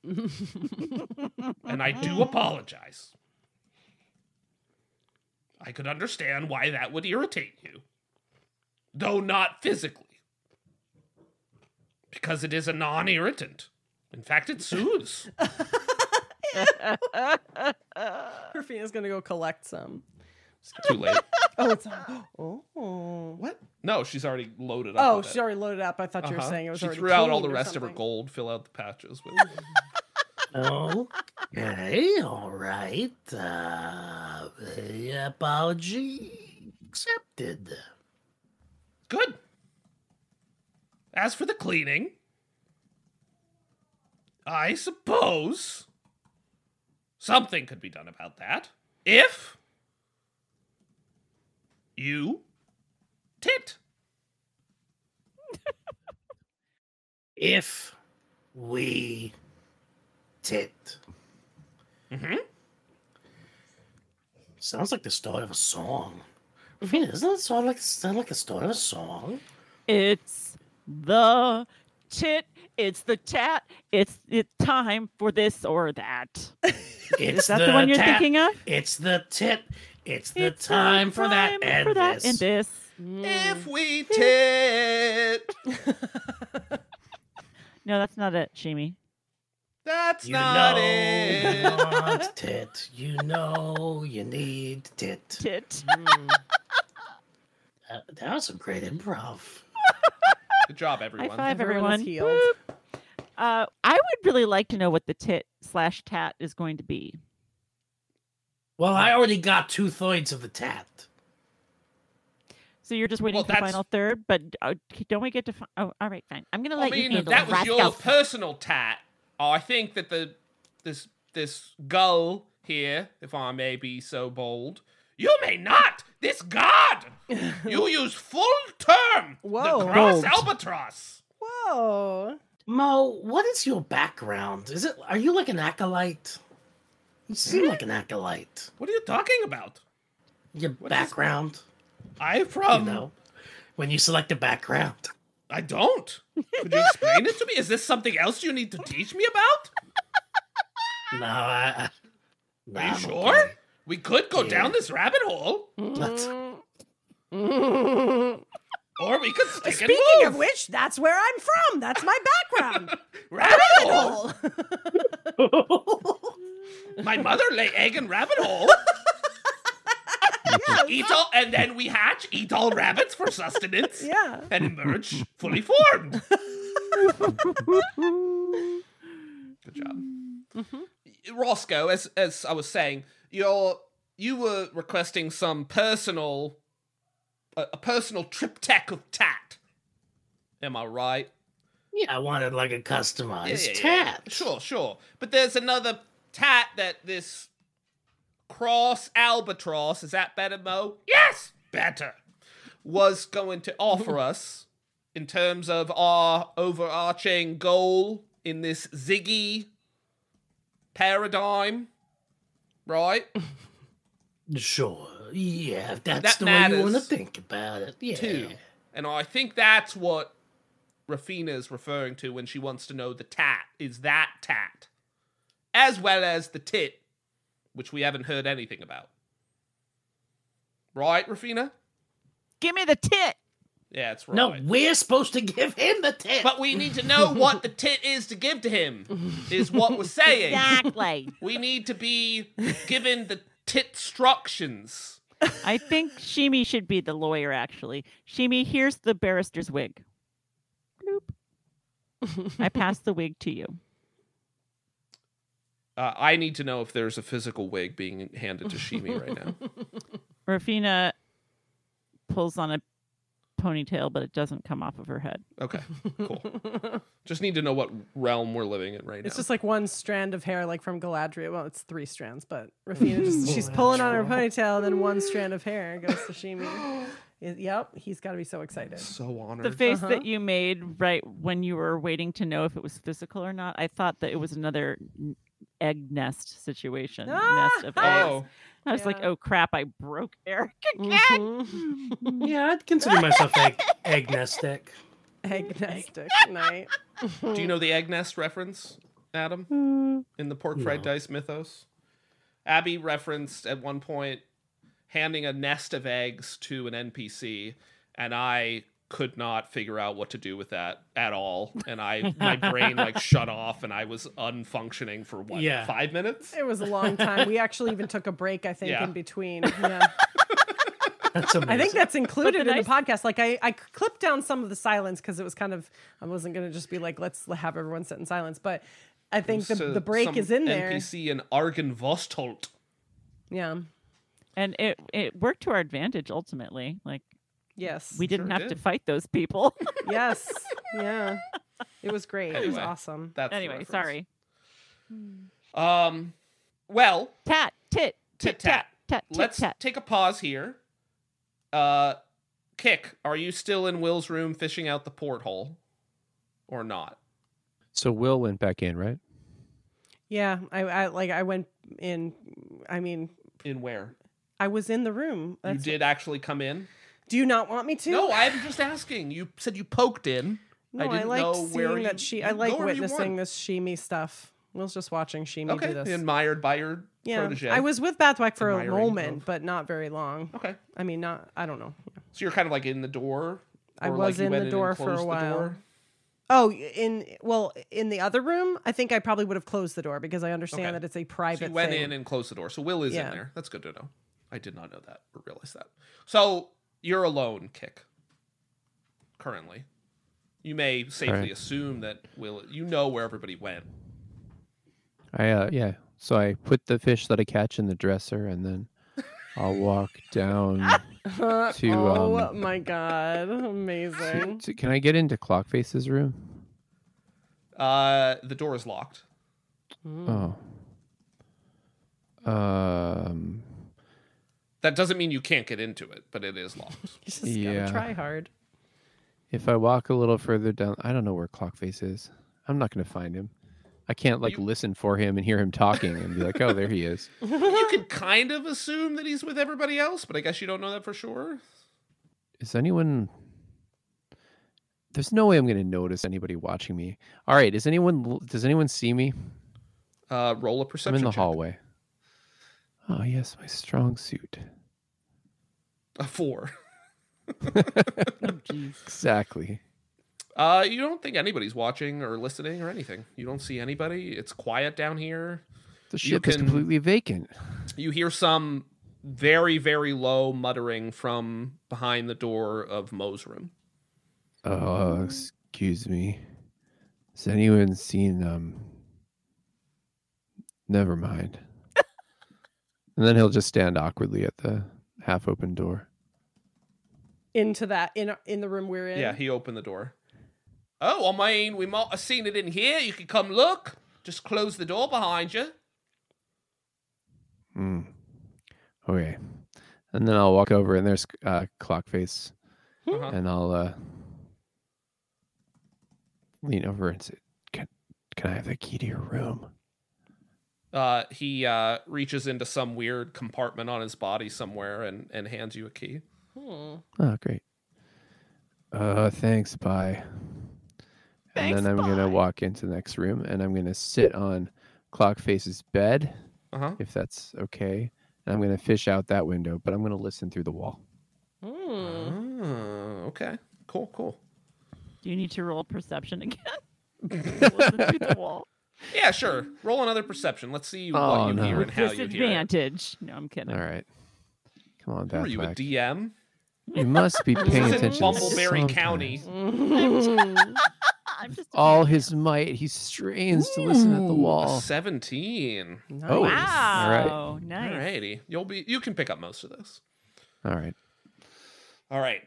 Speaker 2: And I do apologize. I could understand why that would irritate you. though not physically, because it is a non-irritant. In fact, it soothes.
Speaker 1: Rufina's gonna go collect some.
Speaker 2: Too late.
Speaker 1: Oh, it's oh.
Speaker 2: What? No, she's already loaded up.
Speaker 1: Oh,
Speaker 2: with
Speaker 1: she's
Speaker 2: it.
Speaker 1: already loaded up. I thought you were saying it was
Speaker 2: She
Speaker 1: already
Speaker 2: threw out all
Speaker 1: cleaned
Speaker 2: the
Speaker 1: or
Speaker 2: rest of her
Speaker 1: something.
Speaker 2: gold, fill out the patches with.
Speaker 4: Okay, all right. Apology accepted.
Speaker 2: Good. As for the cleaning, I suppose something could be done about that if you tit.
Speaker 4: If we tit.
Speaker 2: Mm-hmm.
Speaker 4: Sounds like the start of a song. Rufina, doesn't it sound like the start of a song?
Speaker 3: It's the tit. It's the tat. It's time for this or that.
Speaker 4: It's
Speaker 3: Is that the one you're thinking of?
Speaker 4: It's the tit. It's the time for that and this.
Speaker 3: and this.
Speaker 2: If we tit.
Speaker 3: No, that's not it, Shimi.
Speaker 2: That's
Speaker 4: You
Speaker 2: not
Speaker 4: know
Speaker 2: it.
Speaker 4: you want tit. You know you need tit.
Speaker 3: Tit.
Speaker 4: That was some great improv.
Speaker 2: Good job, everyone.
Speaker 3: High five,
Speaker 1: Everyone is
Speaker 3: everyone.
Speaker 1: healed.
Speaker 3: I would really like to know what the tit/tat is going to be.
Speaker 4: Well, I already got 2/3 of the tat.
Speaker 3: So you're just waiting
Speaker 2: Well,
Speaker 3: for the
Speaker 2: that's-
Speaker 3: final third, but don't we get to? Oh, all right, fine. I'm gonna
Speaker 2: I
Speaker 3: let you
Speaker 2: mean,
Speaker 3: handle
Speaker 2: that
Speaker 3: it,
Speaker 2: was your
Speaker 3: rascal.
Speaker 2: personal tat. I think that this gull here, if I may be so bold, you may not. This god, you use full term.
Speaker 1: Whoa.
Speaker 2: The cross
Speaker 3: Gold.
Speaker 2: albatross.
Speaker 1: Whoa.
Speaker 4: Mo, what is your background? Are you like an acolyte? You seem like an acolyte.
Speaker 2: What are you talking about?
Speaker 4: Your
Speaker 2: What is-
Speaker 4: background,
Speaker 2: I'm
Speaker 4: you
Speaker 2: from.
Speaker 4: know, when you select a background.
Speaker 2: I don't. Could you explain it to me? Is this something else you need to teach me about?
Speaker 4: No,
Speaker 2: Are you
Speaker 4: I'm
Speaker 2: sure?
Speaker 4: okay.
Speaker 2: We could go
Speaker 4: Yeah.
Speaker 2: down this rabbit hole,
Speaker 4: Let's-
Speaker 2: or we could stick
Speaker 1: Speaking
Speaker 2: and
Speaker 1: of
Speaker 2: move.
Speaker 1: which, that's where I'm from. That's my background.
Speaker 2: Rabbit hole.
Speaker 1: Oh.
Speaker 2: My mother lay egg in rabbit hole. Eat all, and then we hatch, eat all rabbits for sustenance,
Speaker 1: Yeah.
Speaker 2: and emerge fully formed. Good job. Roscoe, as I was saying, you were requesting some personal, a personal triptych of tat. Am I right?
Speaker 4: Yeah, I wanted like a customized tat.
Speaker 2: Sure. But there's another tat that this cross albatross, is that better, Mo? Yes, better. Was going to offer us in terms of our overarching goal in this Ziggy paradigm, right?
Speaker 4: Sure. Yeah, if that's
Speaker 2: That
Speaker 4: the way you want to
Speaker 2: matters,
Speaker 4: think about it. Yeah.
Speaker 2: Too. And I think that's what Rafina is referring to when she wants to know the tat is that tat, as well as the tit, which we haven't heard anything about. Right, Rafina?
Speaker 3: Give me the tit.
Speaker 2: Yeah, that's right.
Speaker 4: No, we're supposed to give him the tit.
Speaker 2: But we need to know what the tit is to give to him, is what we're saying.
Speaker 3: Exactly.
Speaker 2: We need to be given the tit instructions.
Speaker 3: I think Shimi should be the lawyer, actually. Shimi, here's the barrister's wig. Bloop. I pass the wig to you.
Speaker 2: I need to know if there's a physical wig being handed to Shimi right now.
Speaker 3: Rafina pulls on a ponytail, but it doesn't come off of her head.
Speaker 2: Okay, cool. Just need to know what realm we're living in right
Speaker 1: It's
Speaker 2: now.
Speaker 1: just like one strand of hair, like from Galadriel. Well, it's 3 strands, but Rafina she's pulling on her ponytail, and then one strand of hair goes to Shimi. Yep, he's got to be so excited.
Speaker 2: So honored.
Speaker 3: The face that you made right when you were waiting to know if it was physical or not, I thought that it was another egg nest situation. Nest of eggs.
Speaker 2: Oh,
Speaker 3: I was like,
Speaker 1: Yeah.
Speaker 3: oh crap, I broke Eric again.
Speaker 1: Mhm.
Speaker 4: Yeah, I'd consider myself egg nestic.
Speaker 1: Egg nestic night.
Speaker 2: do you know the egg nest reference, Adam? In the pork fried
Speaker 4: No.
Speaker 2: dice mythos? Abby referenced at one point handing a nest of eggs to an NPC and I could not figure out what to do with that at all. And my brain like shut off, and I was unfunctioning for 5 minutes?
Speaker 1: It was a long time. We actually even took a break, I think,
Speaker 2: Yeah.
Speaker 1: in between. Yeah.
Speaker 4: That's amazing.
Speaker 1: I think that's included in
Speaker 3: nice-
Speaker 1: the podcast. Like I clipped down some of the silence because it was kind of, I wasn't going to just be like, let's have everyone sit in silence. But I think the break
Speaker 2: Some
Speaker 1: is in there.
Speaker 2: NPC in Argenvostolt.
Speaker 1: Yeah.
Speaker 3: And it worked to our advantage ultimately. Like
Speaker 1: Yes.
Speaker 3: we didn't
Speaker 2: Sure
Speaker 3: have to
Speaker 2: did.
Speaker 3: fight those people.
Speaker 1: Yes. Yeah. It was great. It was
Speaker 2: Anyway.
Speaker 1: awesome.
Speaker 2: That's the
Speaker 3: Anyway,
Speaker 2: reference.
Speaker 3: sorry.
Speaker 2: Well,
Speaker 3: Tat tit
Speaker 2: tit
Speaker 3: tat
Speaker 2: tat.
Speaker 3: tat tit
Speaker 2: Let's
Speaker 3: tat.
Speaker 2: take a pause here. Kick, are you still in Will's room fishing out the porthole, or not?
Speaker 5: So Will went back in, right?
Speaker 1: Yeah. I went in. I mean,
Speaker 2: In where?
Speaker 1: I was in the room.
Speaker 2: You did actually come in?
Speaker 1: Do you not want me to?
Speaker 2: No, I'm just asking. You said you poked in.
Speaker 1: No,
Speaker 2: I didn't
Speaker 1: like
Speaker 2: know
Speaker 1: seeing
Speaker 2: where
Speaker 1: that
Speaker 2: you
Speaker 1: I like
Speaker 2: go where you
Speaker 1: witnessing
Speaker 2: want.
Speaker 1: this Shimi stuff. Will's just watching Shimi
Speaker 2: Okay,
Speaker 1: do this.
Speaker 2: admired by your
Speaker 1: Yeah,
Speaker 2: protege.
Speaker 1: I was with Bathwack for a
Speaker 2: Admiring
Speaker 1: moment,
Speaker 2: of-
Speaker 1: but not very long.
Speaker 2: Okay,
Speaker 1: I mean, I don't know.
Speaker 2: so you're kind of like in the door.
Speaker 1: I
Speaker 2: or
Speaker 1: was
Speaker 2: like you
Speaker 1: in
Speaker 2: went
Speaker 1: the
Speaker 2: and
Speaker 1: door for
Speaker 2: closed
Speaker 1: a
Speaker 2: the
Speaker 1: while.
Speaker 2: door?
Speaker 1: Oh, in the other room, I think I probably would have closed the door because I understand
Speaker 2: Okay.
Speaker 1: that it's a
Speaker 2: So
Speaker 1: private
Speaker 2: you went
Speaker 1: thing.
Speaker 2: in and closed the door. So Will is
Speaker 1: Yeah.
Speaker 2: in there. That's good to know. I did not know that or realize that. So you're alone, Kick. Currently, you may safely
Speaker 5: Right.
Speaker 2: assume that Will. You know where everybody went.
Speaker 5: Yeah. So I put the fish that I catch in the dresser, and then I'll walk down to.
Speaker 1: Oh my god, amazing!
Speaker 5: Can I get into Clockface's room?
Speaker 2: The door is locked.
Speaker 5: Oh.
Speaker 2: That doesn't mean you can't get into it, but it is locked.
Speaker 1: You just
Speaker 5: Yeah.
Speaker 1: gotta try hard.
Speaker 5: If I walk a little further down, I don't know where Clockface is. I'm not going to find him. I can't listen for him and hear him talking and be like, "Oh, there he is."
Speaker 2: You could kind of assume that he's with everybody else, but I guess you don't know that for sure.
Speaker 5: Is anyone? There's no way I'm going to notice anybody watching me. All right, does anyone see me?
Speaker 2: Roll a perception.
Speaker 5: I'm in the
Speaker 2: check.
Speaker 5: hallway. Oh yes, my strong suit.
Speaker 2: A 4.
Speaker 5: Exactly.
Speaker 2: You don't think anybody's watching or listening or anything. You don't see anybody. It's quiet down here.
Speaker 5: The
Speaker 2: You
Speaker 5: ship is
Speaker 2: can-
Speaker 5: completely vacant.
Speaker 2: You hear some very, very low muttering from behind the door of Mo's room.
Speaker 5: Oh, excuse me. Has anyone seen Never mind. And then he'll just stand awkwardly at the half-open door.
Speaker 1: Into that in the room we're in.
Speaker 2: Yeah, he opened the door. Oh, I mean, we might have seen it in here. You could come look. Just close the door behind you.
Speaker 5: Okay. And then I'll walk over and there's Clockface.
Speaker 2: Uh-huh.
Speaker 5: And I'll lean over and say, Can I have the key to your room?
Speaker 2: He reaches into some weird compartment on his body somewhere and hands you a key.
Speaker 5: Oh, great. Thanks, bye. And
Speaker 3: Thanks,
Speaker 5: then I'm going to
Speaker 3: bye.
Speaker 5: walk into the next room and I'm going to sit on Clockface's bed,
Speaker 2: Uh-huh.
Speaker 5: if that's okay. And I'm going to fish out that window, but I'm going to listen through the wall.
Speaker 2: Oh, okay. Cool.
Speaker 3: Do you need to roll perception again? Listen through the wall.
Speaker 2: Yeah, sure. Roll another perception. Let's see what
Speaker 5: Oh,
Speaker 2: you
Speaker 5: no.
Speaker 2: hear and how you hear it.
Speaker 3: Disadvantage. No, I'm kidding.
Speaker 5: All right. Come on,
Speaker 2: Who are you, a
Speaker 5: Bathwack.
Speaker 2: DM?
Speaker 5: You must be paying
Speaker 2: This is in
Speaker 5: attention.
Speaker 2: Bumbleberry
Speaker 5: sometimes.
Speaker 2: County.
Speaker 3: I'm just
Speaker 5: All his might, he strains to listen at the
Speaker 2: A
Speaker 5: wall.
Speaker 2: 17.
Speaker 5: Oh,
Speaker 3: Wow. Nice.
Speaker 2: Alrighty. You can pick up most of this.
Speaker 5: All right.
Speaker 2: All right.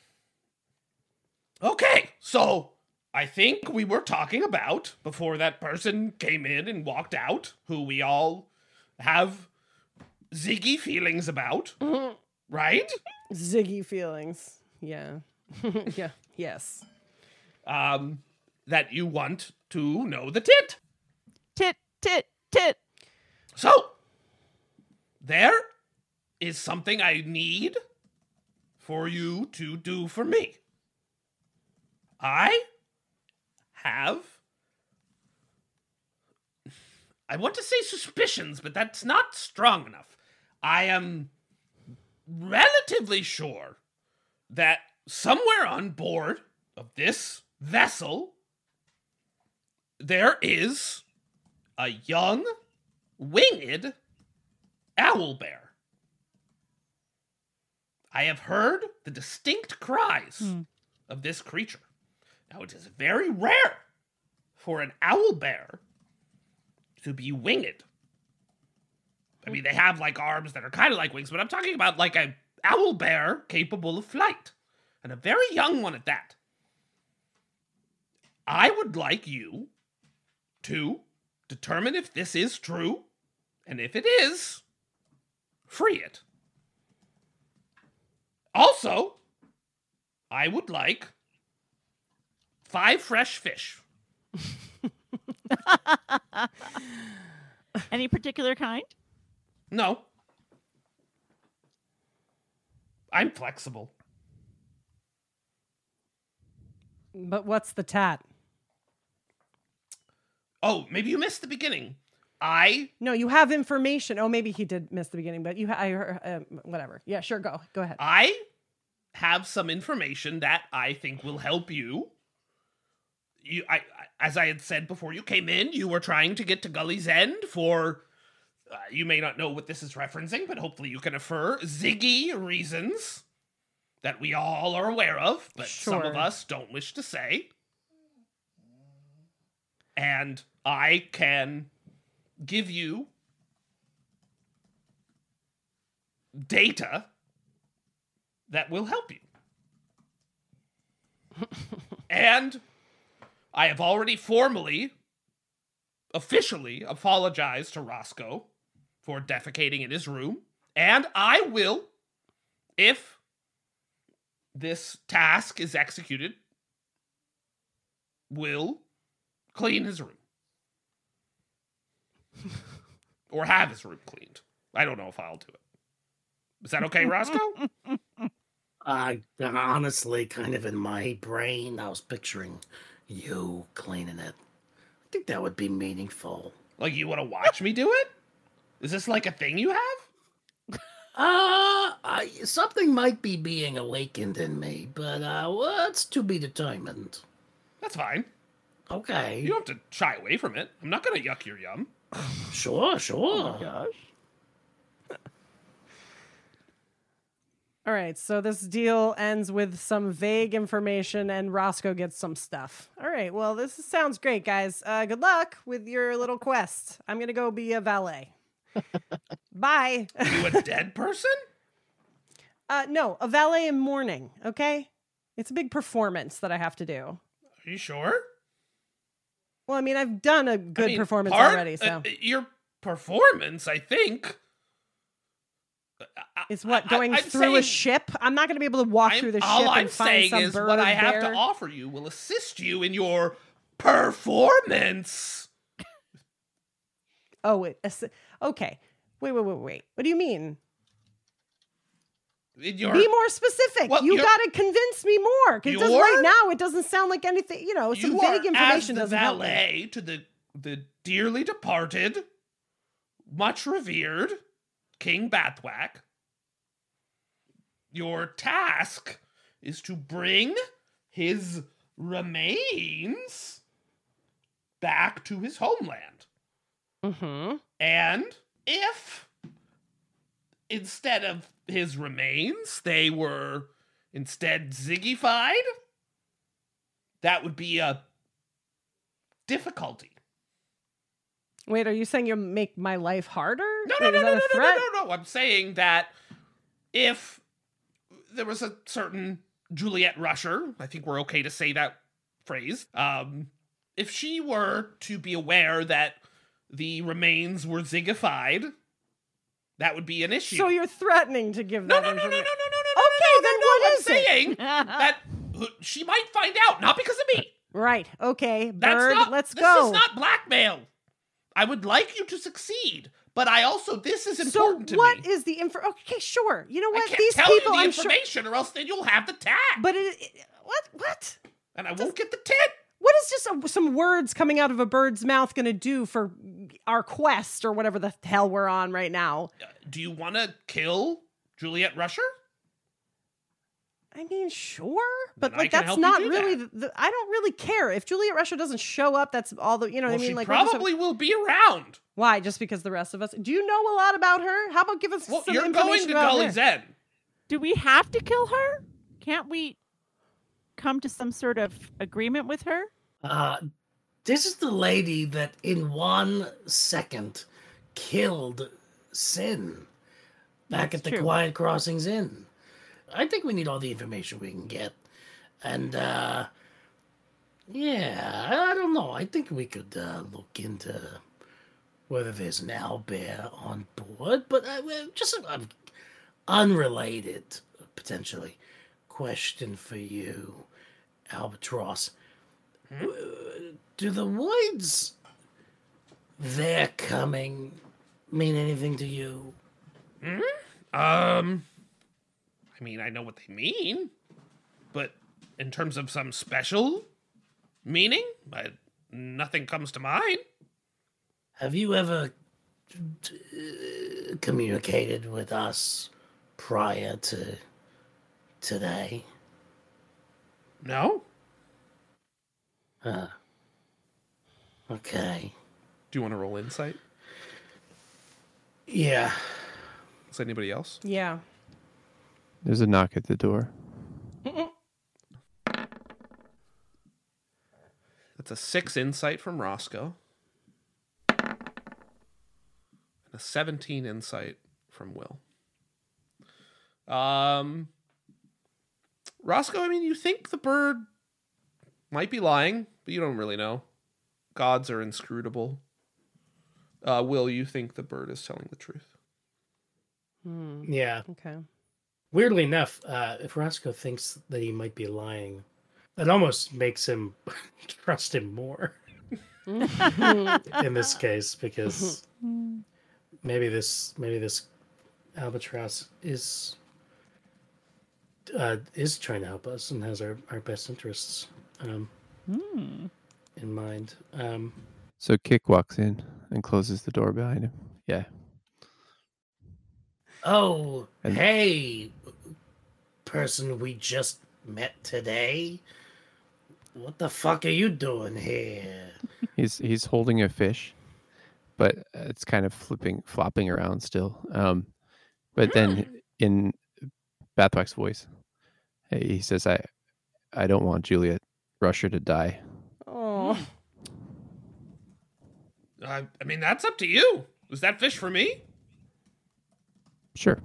Speaker 2: Okay, so I think we were talking about, before that person came in and walked out, who we all have ziggy feelings about, right?
Speaker 1: Ziggy feelings. Yeah. Yeah. Yes.
Speaker 2: That you want to know the tit.
Speaker 3: Tit.
Speaker 2: So, there is something I need for you to do for me. I want to say suspicions, but that's not strong enough. I am relatively sure that somewhere on board of this vessel, there is a young, winged owlbear. I have heard the distinct cries of this creature. Now, it is very rare for an owlbear to be winged. I mean, they have, like, arms that are kind of like wings, but I'm talking about, like, a owlbear capable of flight. And a very young one at that. I would like you to determine if this is true, and if it is, free it. Also, I would like 5 fresh fish.
Speaker 3: Any particular kind?
Speaker 2: No. I'm flexible.
Speaker 1: But what's the tat?
Speaker 2: Oh, maybe you missed the beginning.
Speaker 1: No, you have information. Oh, maybe he did miss the beginning, but whatever. Yeah, sure. Go ahead.
Speaker 2: I have some information that I think will help you. As I had said before you came in, you were trying to get to Gully's End for, you may not know what this is referencing, but hopefully you can infer Ziggy reasons that we all are aware of, but some of
Speaker 1: Sure.
Speaker 2: us don't wish to say. And I can give you data that will help you. And I have already officially apologized to Roscoe for defecating in his room. And I will, if this task is executed, will clean his room. Or have his room cleaned. I don't know if I'll do it. Is that okay, Roscoe?
Speaker 4: Honestly, kind of in my brain, I was picturing you cleaning it. I think that would be meaningful.
Speaker 2: Like, you want to watch me do it? Is this like a thing you have?
Speaker 4: Something might be being awakened in me, but what's to be determined?
Speaker 2: That's fine.
Speaker 4: Okay.
Speaker 2: You don't have to shy away from it. I'm not going to yuck your yum.
Speaker 4: Sure.
Speaker 3: Gosh.
Speaker 1: All right, so this deal ends with some vague information, and Roscoe gets some stuff. All right, well, sounds great, guys. Good luck with your little quest. I'm gonna go be a valet. Bye.
Speaker 2: You a dead person?
Speaker 1: No, a valet in mourning. Okay, it's a big performance that I have to do.
Speaker 2: Are you sure?
Speaker 1: Well, I mean, I've done a good performance
Speaker 2: part-
Speaker 1: already, so
Speaker 2: your performance, I think.
Speaker 1: it's what going
Speaker 2: I'm
Speaker 1: through a
Speaker 2: saying-
Speaker 1: ship. I'm not gonna be able to walk through the
Speaker 2: all
Speaker 1: ship
Speaker 2: I'm
Speaker 1: and find
Speaker 2: saying
Speaker 1: some
Speaker 2: is
Speaker 1: bird
Speaker 2: what I have
Speaker 1: bear.
Speaker 2: to offer you will assist you in your performance.
Speaker 1: Oh, wait. Okay. Wait. What do you mean?
Speaker 2: In your,
Speaker 1: Be more specific.
Speaker 2: Well,
Speaker 1: You
Speaker 2: you're-
Speaker 1: gotta convince me more. Because
Speaker 2: You're-
Speaker 1: right now it doesn't sound like anything. You know, some
Speaker 2: you
Speaker 1: vague
Speaker 2: are
Speaker 1: information
Speaker 2: as the
Speaker 1: doesn't help me.
Speaker 2: valet to the dearly departed, much revered King Bathwack. Your task is to bring his remains back to his homeland.
Speaker 1: Mm-hmm.
Speaker 2: And if instead of his remains, they were instead ziggified, that would be a difficulty.
Speaker 1: Wait, are you saying you make my life harder?
Speaker 2: No,
Speaker 1: Wait, is that a threat?
Speaker 2: no. I'm saying that if there was a certain Juliet Rusher, I think we're okay to say that phrase, if she were to be aware that the remains were ziggified, that would be an issue.
Speaker 1: So you're threatening to give that
Speaker 2: No.
Speaker 1: information.
Speaker 2: Okay,
Speaker 1: then what
Speaker 2: I'm
Speaker 1: is it?
Speaker 2: saying that she might find out, not because of me.
Speaker 1: Right. Okay,
Speaker 2: That's
Speaker 1: Bird,
Speaker 2: not,
Speaker 1: let's
Speaker 2: this
Speaker 1: go.
Speaker 2: is not blackmail. I would like you to succeed, but this is
Speaker 1: So
Speaker 2: important to me.
Speaker 1: what is the info? Okay, sure. You know
Speaker 2: I
Speaker 1: what?
Speaker 2: can't
Speaker 1: These
Speaker 2: tell
Speaker 1: people,
Speaker 2: you the
Speaker 1: I'm sure.
Speaker 2: information, or else then you'll have the tag,
Speaker 1: But what?
Speaker 2: and I won't get the tit.
Speaker 1: What is just some words coming out of a bird's mouth going to do for our quest or whatever the hell we're on right now?
Speaker 2: Do you want to kill Juliet Rusher?
Speaker 1: I mean, sure, but
Speaker 2: Then I
Speaker 1: like
Speaker 2: can
Speaker 1: that's
Speaker 2: help you
Speaker 1: not
Speaker 2: do
Speaker 1: really.
Speaker 2: that.
Speaker 1: I don't really care if Juliet Rusher doesn't show up. That's all the you know.
Speaker 2: Well,
Speaker 1: what I mean,
Speaker 2: she
Speaker 1: like we're just
Speaker 2: probably will be around.
Speaker 1: why? Just because the rest of us. Do you know a lot about her? How about give us
Speaker 2: Well,
Speaker 1: some
Speaker 2: you're going
Speaker 1: information
Speaker 2: to
Speaker 1: about
Speaker 2: Gully's
Speaker 1: her?
Speaker 2: End.
Speaker 3: Do we have to kill her? Can't we come to some sort of agreement with her?
Speaker 4: This is the lady that in 1 second killed Sin back
Speaker 3: That's
Speaker 4: at the
Speaker 3: true.
Speaker 4: Quiet Crossings Inn. I think we need all the information we can get. And, yeah, I don't know. I think we could look into whether there's an owlbear on board, but just an unrelated, potentially, question for you, Albatross. Do the words "they're coming" mean anything to you?
Speaker 2: I mean, I know what they mean, but in terms of some special meaning, nothing comes to mind.
Speaker 4: Have you ever communicated with us prior to today?
Speaker 2: No?
Speaker 4: Okay.
Speaker 2: Do you want to roll insight?
Speaker 4: Yeah.
Speaker 2: Is anybody else?
Speaker 1: Yeah.
Speaker 5: There's a knock at the door.
Speaker 2: That's a 6 insight from Roscoe. And a 17 insight from Will. Roscoe, I mean, you think the bird might be lying, but you don't really know. Gods are inscrutable. Will, you think the bird is telling the truth?
Speaker 4: Yeah.
Speaker 1: Okay.
Speaker 4: Weirdly enough, if Roscoe thinks that he might be lying, that almost makes him trust him more in this case, because maybe this albatross is trying to help us and has our best interests in mind.
Speaker 5: So Kick walks in and closes the door behind him. Yeah.
Speaker 4: Oh,
Speaker 5: And-
Speaker 4: hey, person we just met today. What the fuck are you doing here?
Speaker 5: He's holding a fish, but it's kind of flopping around still. But then in Bathwack's voice, he says, I don't want Juliet Rusher to die.
Speaker 1: Oh.
Speaker 2: I mean, that's up to you. Was that fish for me?
Speaker 5: Sure.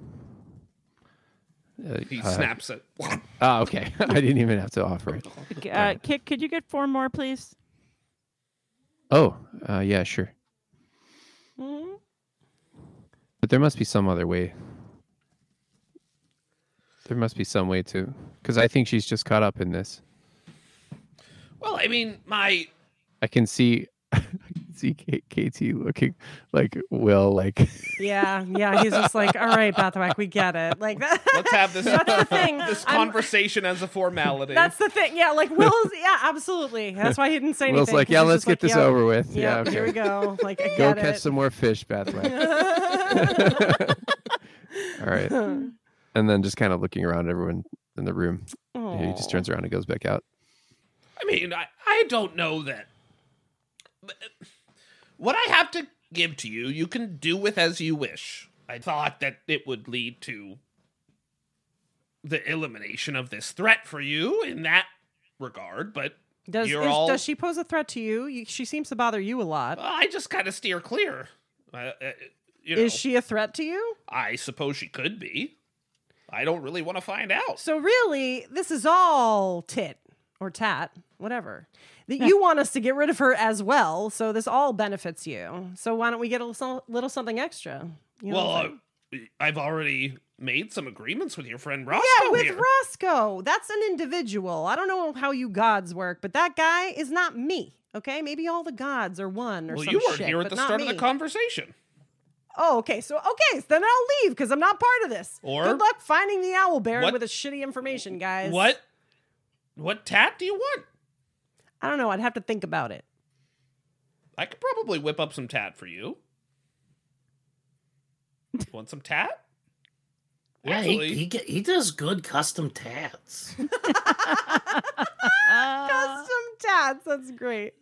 Speaker 2: He snaps it.
Speaker 5: Oh, okay. I didn't even have to offer it.
Speaker 3: Kick, could you get 4 more, please?
Speaker 5: Oh, yeah, sure.
Speaker 1: Mhm.
Speaker 5: But there must be some other way. There must be some way to, because I think she's just caught up in this.
Speaker 2: Well, I mean,
Speaker 5: I can see KT looking like Will, like
Speaker 1: Yeah. He's just like, all right, Bathwack, we get it. Like that.
Speaker 2: let's have this
Speaker 1: That's the thing.
Speaker 2: this
Speaker 1: I'm-
Speaker 2: conversation as a formality.
Speaker 1: That's the thing. Yeah, like Will's. Yeah, absolutely. That's why he didn't say anything.
Speaker 5: Will's like,
Speaker 1: 'cause
Speaker 5: yeah,
Speaker 1: he's
Speaker 5: let's
Speaker 1: just
Speaker 5: get this
Speaker 1: like, yep,
Speaker 5: over with. Yeah,
Speaker 1: Yep,
Speaker 5: okay.
Speaker 1: here we go. Like, I
Speaker 5: Go
Speaker 1: get
Speaker 5: catch
Speaker 1: it.
Speaker 5: some more fish, Bathwack. All right. And then just kind of looking around everyone in the room. He just turns around and goes back out.
Speaker 2: I mean, I don't know that. What I have to give to you, you can do with as you wish. I thought that it would lead to the elimination of this threat for you in that regard, but
Speaker 1: Does she pose a threat to you? She seems to bother you a lot.
Speaker 2: I just kind of steer clear. You know,
Speaker 1: Is she a threat to you?
Speaker 2: I suppose she could be. I don't really want to find out.
Speaker 1: So really, this is all tit or tat, whatever. That you want us to get rid of her as well. So this all benefits you. So why don't we get a little something extra? You know what I'm
Speaker 2: Well,
Speaker 1: saying?
Speaker 2: I've already made some agreements with your friend Roscoe
Speaker 1: Yeah, with
Speaker 2: here.
Speaker 1: Roscoe. That's an individual. I don't know how you gods work, but that guy is not me. Okay, maybe all the gods are one or
Speaker 2: Well,
Speaker 1: some
Speaker 2: you weren't
Speaker 1: shit,
Speaker 2: here at
Speaker 1: but
Speaker 2: the
Speaker 1: not
Speaker 2: start of the
Speaker 1: me.
Speaker 2: conversation.
Speaker 1: Oh, okay. So then I'll leave because I'm not part of this.
Speaker 2: Or-
Speaker 1: good luck finding the owl baron
Speaker 2: What-
Speaker 1: with his shitty information, guys.
Speaker 2: What tat do you want?
Speaker 1: I don't know. I'd have to think about it.
Speaker 2: I could probably whip up some tat for you. Want some tat?
Speaker 4: Yeah,
Speaker 2: Actually,
Speaker 4: he does good custom tats.
Speaker 1: Custom tats. That's great.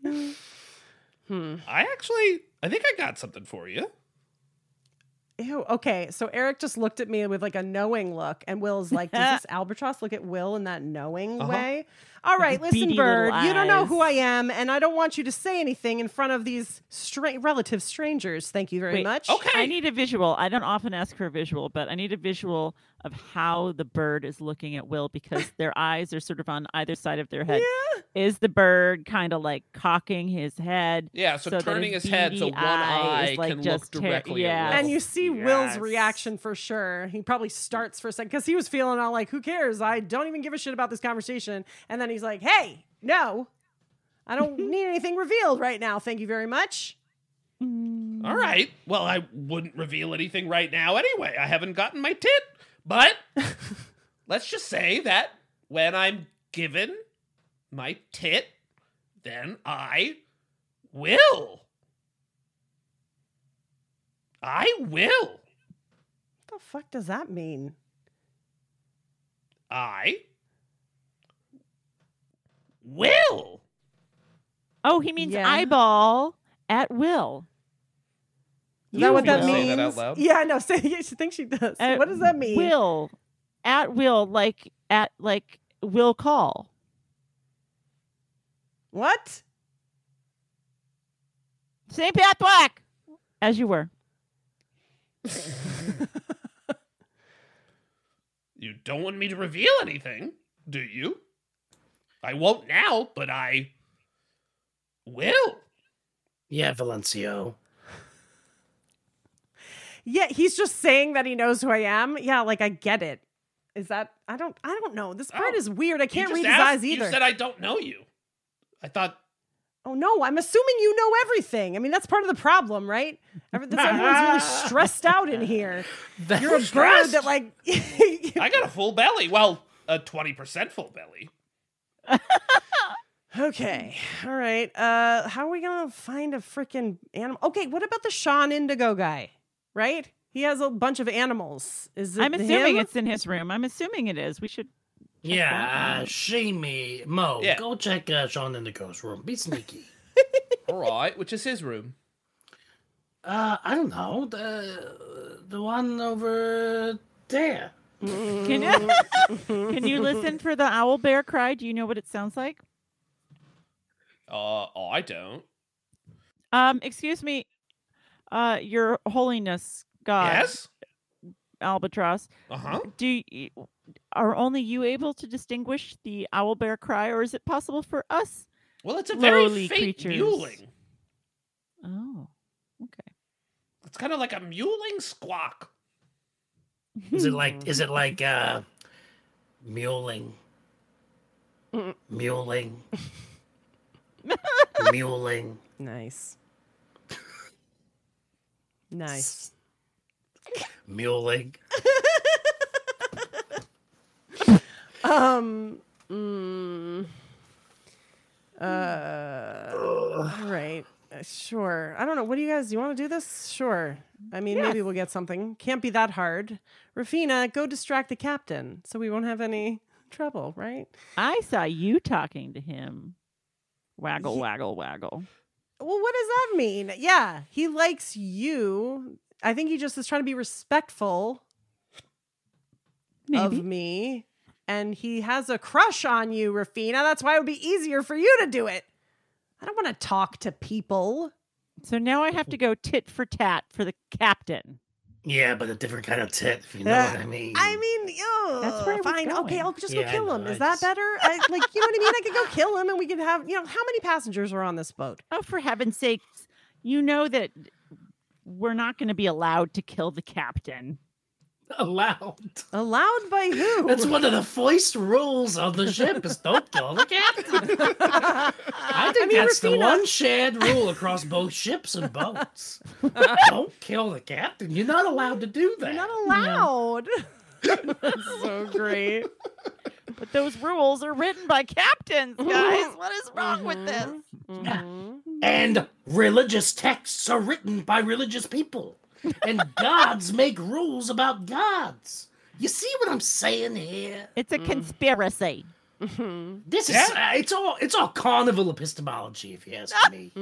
Speaker 2: I think I got something for you.
Speaker 1: Ew. Okay, so Eric just looked at me with like a knowing look, and Will's like, "Does this albatross look at Will in that knowing way?" All right, listen,
Speaker 3: beady
Speaker 1: Bird.
Speaker 3: little
Speaker 1: You don't know
Speaker 3: eyes.
Speaker 1: who I am, and I don't want you to say anything in front of these relative strangers. Thank you very
Speaker 3: Wait,
Speaker 1: much.
Speaker 2: Okay.
Speaker 3: I need a visual. I don't often ask for a visual, but I need a visual of how the bird is looking at Will because their eyes are sort of on either side of their head.
Speaker 1: Yeah.
Speaker 3: Is the bird kind of like cocking his head?
Speaker 2: Yeah, so
Speaker 3: that
Speaker 2: turning his head so
Speaker 3: beady
Speaker 2: one
Speaker 3: eye is,
Speaker 2: eye
Speaker 3: like,
Speaker 2: can look
Speaker 3: just
Speaker 2: directly
Speaker 3: yeah.
Speaker 2: at Will.
Speaker 1: And you see Will's
Speaker 2: Yes.
Speaker 1: reaction for sure. He probably starts for a second because he was feeling all like, "Who cares? I don't even give a shit about this conversation." And then he's like, "Hey, no, I don't need anything revealed right now. Thank you very much."
Speaker 2: All right. Well, I wouldn't reveal anything right now anyway. I haven't gotten my tit. But let's just say that when I'm given my tit, then I will. I will.
Speaker 1: What the fuck does that mean?
Speaker 2: I will.
Speaker 3: Oh, he means
Speaker 1: Yeah.
Speaker 3: eyeball at Will.
Speaker 1: Is that what that
Speaker 3: will.
Speaker 1: means?
Speaker 2: Say that out loud?
Speaker 1: Yeah, I know. Say, I think she does.
Speaker 3: At
Speaker 1: What does that mean?
Speaker 3: Will at Will, like will call.
Speaker 1: What?
Speaker 3: St. Pat Black, as you were.
Speaker 2: You don't want me to reveal anything, do you? I won't now, but I will.
Speaker 4: Yeah, Valencio.
Speaker 1: Yeah, he's just saying that he knows who I am. Yeah, like I get it. Is that I don't know. This part
Speaker 2: Oh,
Speaker 1: is weird. I
Speaker 2: You
Speaker 1: can't
Speaker 2: just
Speaker 1: read his
Speaker 2: asked-
Speaker 1: eyes either.
Speaker 2: You said I don't know you. I thought
Speaker 1: Oh no, I'm assuming you know everything. I mean, that's part of the problem, right? Everyone's really stressed out in here. You're a bird
Speaker 2: stressed?
Speaker 1: that like
Speaker 2: I got a full belly. Well, a 20% full belly.
Speaker 1: Okay. All right. How are we gonna find a freaking animal? Okay, what about the Sean Indigo guy? Right? He has a bunch of animals. Is it
Speaker 3: I'm assuming
Speaker 1: him?
Speaker 3: it's in his room. I'm assuming it is. We should.
Speaker 4: Yeah, Shamey. Mo,
Speaker 2: Yeah.
Speaker 4: go check Sean Indigo's room. Be sneaky.
Speaker 2: All right, which is his room.
Speaker 4: I don't know. The one over there.
Speaker 3: Can you, can you listen for the owl bear cry? Do you know what it sounds like?
Speaker 2: I don't.
Speaker 3: Excuse me, Your Holiness, God,
Speaker 2: Yes?
Speaker 3: Albatross.
Speaker 2: Uh-huh.
Speaker 3: Are only you able to distinguish the owl bear cry, or is it possible for us?
Speaker 2: Well, it's a very
Speaker 3: Lowly
Speaker 2: faint
Speaker 3: creatures.
Speaker 2: mewling.
Speaker 3: Oh, okay.
Speaker 2: It's kind of like a mewling squawk.
Speaker 4: Is it like mewling? Mewling. Mewling.
Speaker 1: Nice. Nice.
Speaker 4: Mewling.
Speaker 1: All right. Sure. I don't know. What do you guys? You want to do this? Sure. I mean, maybe we'll get something. Can't be that hard. Rafina, go distract the captain so we won't have any trouble, right?
Speaker 3: I saw you talking to him. Waggle, waggle, waggle.
Speaker 1: Well, what does that mean? Yeah, he likes you. I think he just is trying to be respectful
Speaker 3: Maybe.
Speaker 1: of me. And he has a crush on you, Rafina. That's why it would be easier for you to do it. I don't want to talk to people.
Speaker 3: So now I have to go tit for tat for the captain.
Speaker 4: Yeah, but a different kind of tit, if you know what I mean.
Speaker 1: I mean,
Speaker 3: That's where I was
Speaker 1: fine.
Speaker 3: going.
Speaker 1: Okay, I'll just
Speaker 4: Yeah,
Speaker 1: go
Speaker 4: I
Speaker 1: kill
Speaker 4: know,
Speaker 1: him.
Speaker 4: I
Speaker 1: Is that
Speaker 4: just-
Speaker 1: better? You know what I mean? I could go kill him and we could have, how many passengers are on this boat?
Speaker 3: Oh, for heaven's sakes. You know that we're not going to be allowed to kill the captain.
Speaker 4: Allowed.
Speaker 1: Allowed by who?
Speaker 4: That's one of the first rules of the ship is don't kill the captain. I think that's the
Speaker 1: Rafina-
Speaker 4: one shared rule across both ships and boats. Don't kill the captain. You're not allowed to do that.
Speaker 1: You're not allowed. That's so great.
Speaker 3: But those rules are written by captains, guys. What is wrong with this?
Speaker 1: Mhm.
Speaker 4: And religious texts are written by religious people. And gods make rules about gods. You see what I'm saying here?
Speaker 3: It's a conspiracy.
Speaker 4: This is it's all carnival epistemology, if you ask me.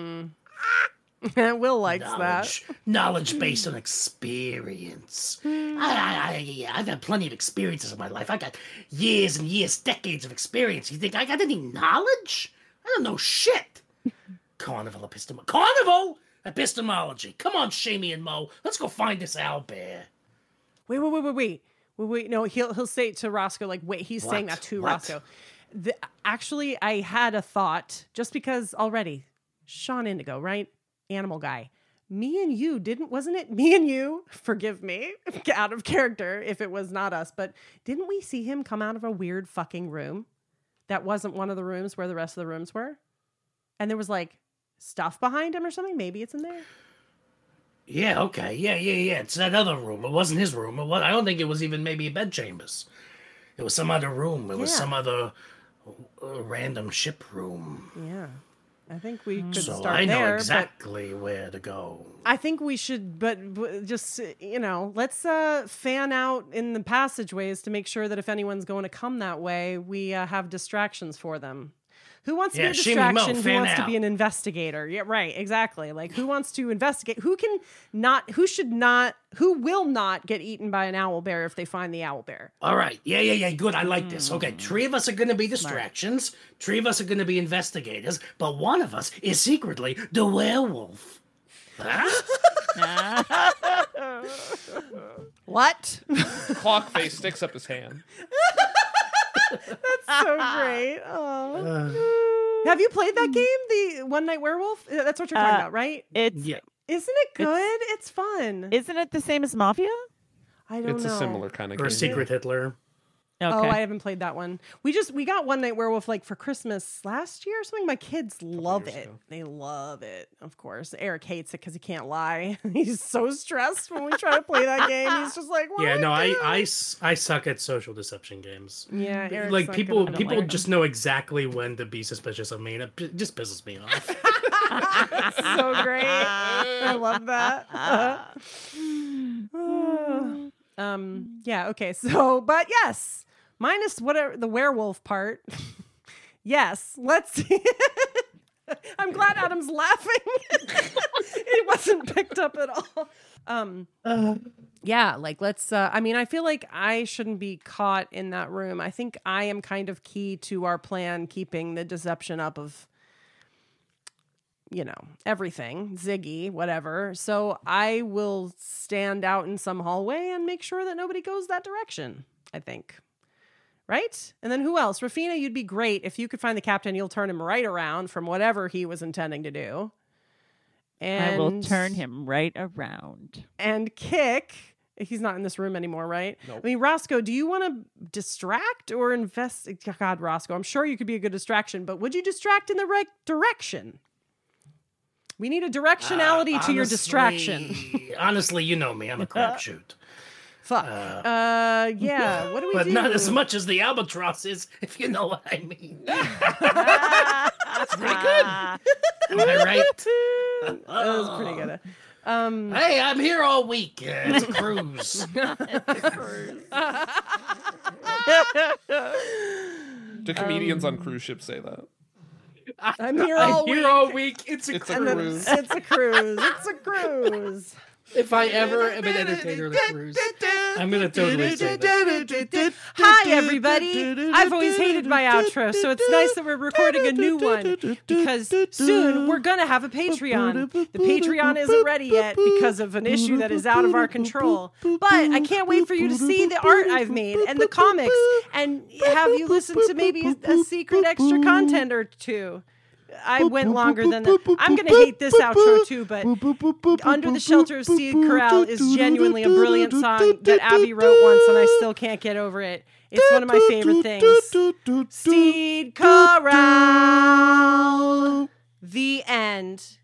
Speaker 1: Will likes that.
Speaker 4: Knowledge based on experience. I've had plenty of experiences in my life. I got years and years, decades of experience. You think I got any knowledge? I don't know shit. Carnival epistemology. Come on, Shamey and Mo. Let's go find this owlbear.
Speaker 1: Wait. No, he'll say it to Roscoe. Like, wait, he's saying that to Roscoe. Actually, I had a thought just because already. Sean Indigo, right? Animal guy. Me and you wasn't it me and you? Forgive me, out of character if it was not us, but didn't we see him come out of a weird fucking room that wasn't one of the rooms where the rest of the rooms were? And there was like stuff behind him or something. Maybe it's in there.
Speaker 4: Yeah, okay. Yeah. It's that other room. It wasn't his room. I don't think it was even maybe bedchambers. It was some other room. It was some other random ship room.
Speaker 1: Yeah. I think we could
Speaker 4: So
Speaker 1: start
Speaker 4: I know
Speaker 1: there.
Speaker 4: exactly where to go.
Speaker 1: I think we should, but just, let's fan out in the passageways to make sure that if anyone's going to come that way, we have distractions for them. Who wants to be a distraction? Who wants to be an investigator? Yeah, right, exactly. Like, who wants to investigate? Who will not get eaten by an owlbear if they find the owlbear?
Speaker 4: All right. Yeah. Good. I like this. Okay. 3 of us are going to be distractions. 3 of us are going to be investigators. But one of us is secretly the werewolf. Huh?
Speaker 1: What?
Speaker 2: Clockface sticks up his hand.
Speaker 1: That's so great. Oh. Have you played that game, the One Night Werewolf? That's what you're talking about, right?
Speaker 3: Isn't
Speaker 1: it good? It's fun.
Speaker 3: Isn't it the same as Mafia?
Speaker 1: I don't know.
Speaker 2: It's a similar kind of game.
Speaker 4: Or Secret Hitler.
Speaker 3: Okay.
Speaker 1: Oh, I haven't played that one. We got One Night Werewolf like for Christmas last year or something. My kids love it. They love it, of course. Eric hates it because he can't lie. He's so stressed when we try to play that game. He's just like, what do I
Speaker 7: suck at social deception games.
Speaker 1: Yeah, Eric's
Speaker 7: like
Speaker 1: not
Speaker 7: people
Speaker 1: good at it.
Speaker 7: just know exactly when to be suspicious of me, and it just pisses me off.
Speaker 1: So great. I love that. Yeah, okay. So, but yes, minus whatever the werewolf part. Yes, let's see. I'm glad Adam's laughing. It wasn't picked up at all. Yeah, like let's I feel like I shouldn't be caught in that room. I think I am kind of key to our plan keeping the deception up of everything, Ziggy, whatever. So I will stand out in some hallway and make sure that nobody goes that direction, I think. Right? And then who else? Rafina, you'd be great. If you could find the captain, you'll turn him right around from whatever he was intending to do. And
Speaker 3: I will turn him right around.
Speaker 1: And Kick, he's not in this room anymore, right?
Speaker 2: Nope.
Speaker 1: I mean, Roscoe, do you want to distract or invest? God, Roscoe, I'm sure you could be a good distraction, but would you distract in the right direction? We need a directionality to your distraction.
Speaker 4: Honestly, you know me. I'm a crapshoot.
Speaker 1: Fuck. Yeah. What do we
Speaker 4: but
Speaker 1: do?
Speaker 4: not as much as the albatrosses, if you know what I mean.
Speaker 2: That's pretty good.
Speaker 4: Am I right?
Speaker 1: That was pretty good.
Speaker 4: Hey, I'm here all week. It's a cruise.
Speaker 2: Do comedians on cruise ships say that?
Speaker 1: I'm here all week.
Speaker 7: It's a
Speaker 2: It's a
Speaker 1: And then
Speaker 2: cruise.
Speaker 1: it's a cruise. It's a cruise.
Speaker 7: If I ever am an entertainer on a cruise, I'm gonna totally say that.
Speaker 1: Hi, everybody. I've always hated my outro, so it's nice that we're recording a new one because soon we're going to have a Patreon. The Patreon isn't ready yet because of an issue that is out of our control. But I can't wait for you to see the art I've made and the comics and have you listen to maybe a secret extra content or two. I went longer than that. I'm going to hate this outro too, but Under the Shelter of Steed Corral is genuinely a brilliant song that Abby wrote once, and I still can't get over it. It's one of my favorite things. Steed Corral. The end.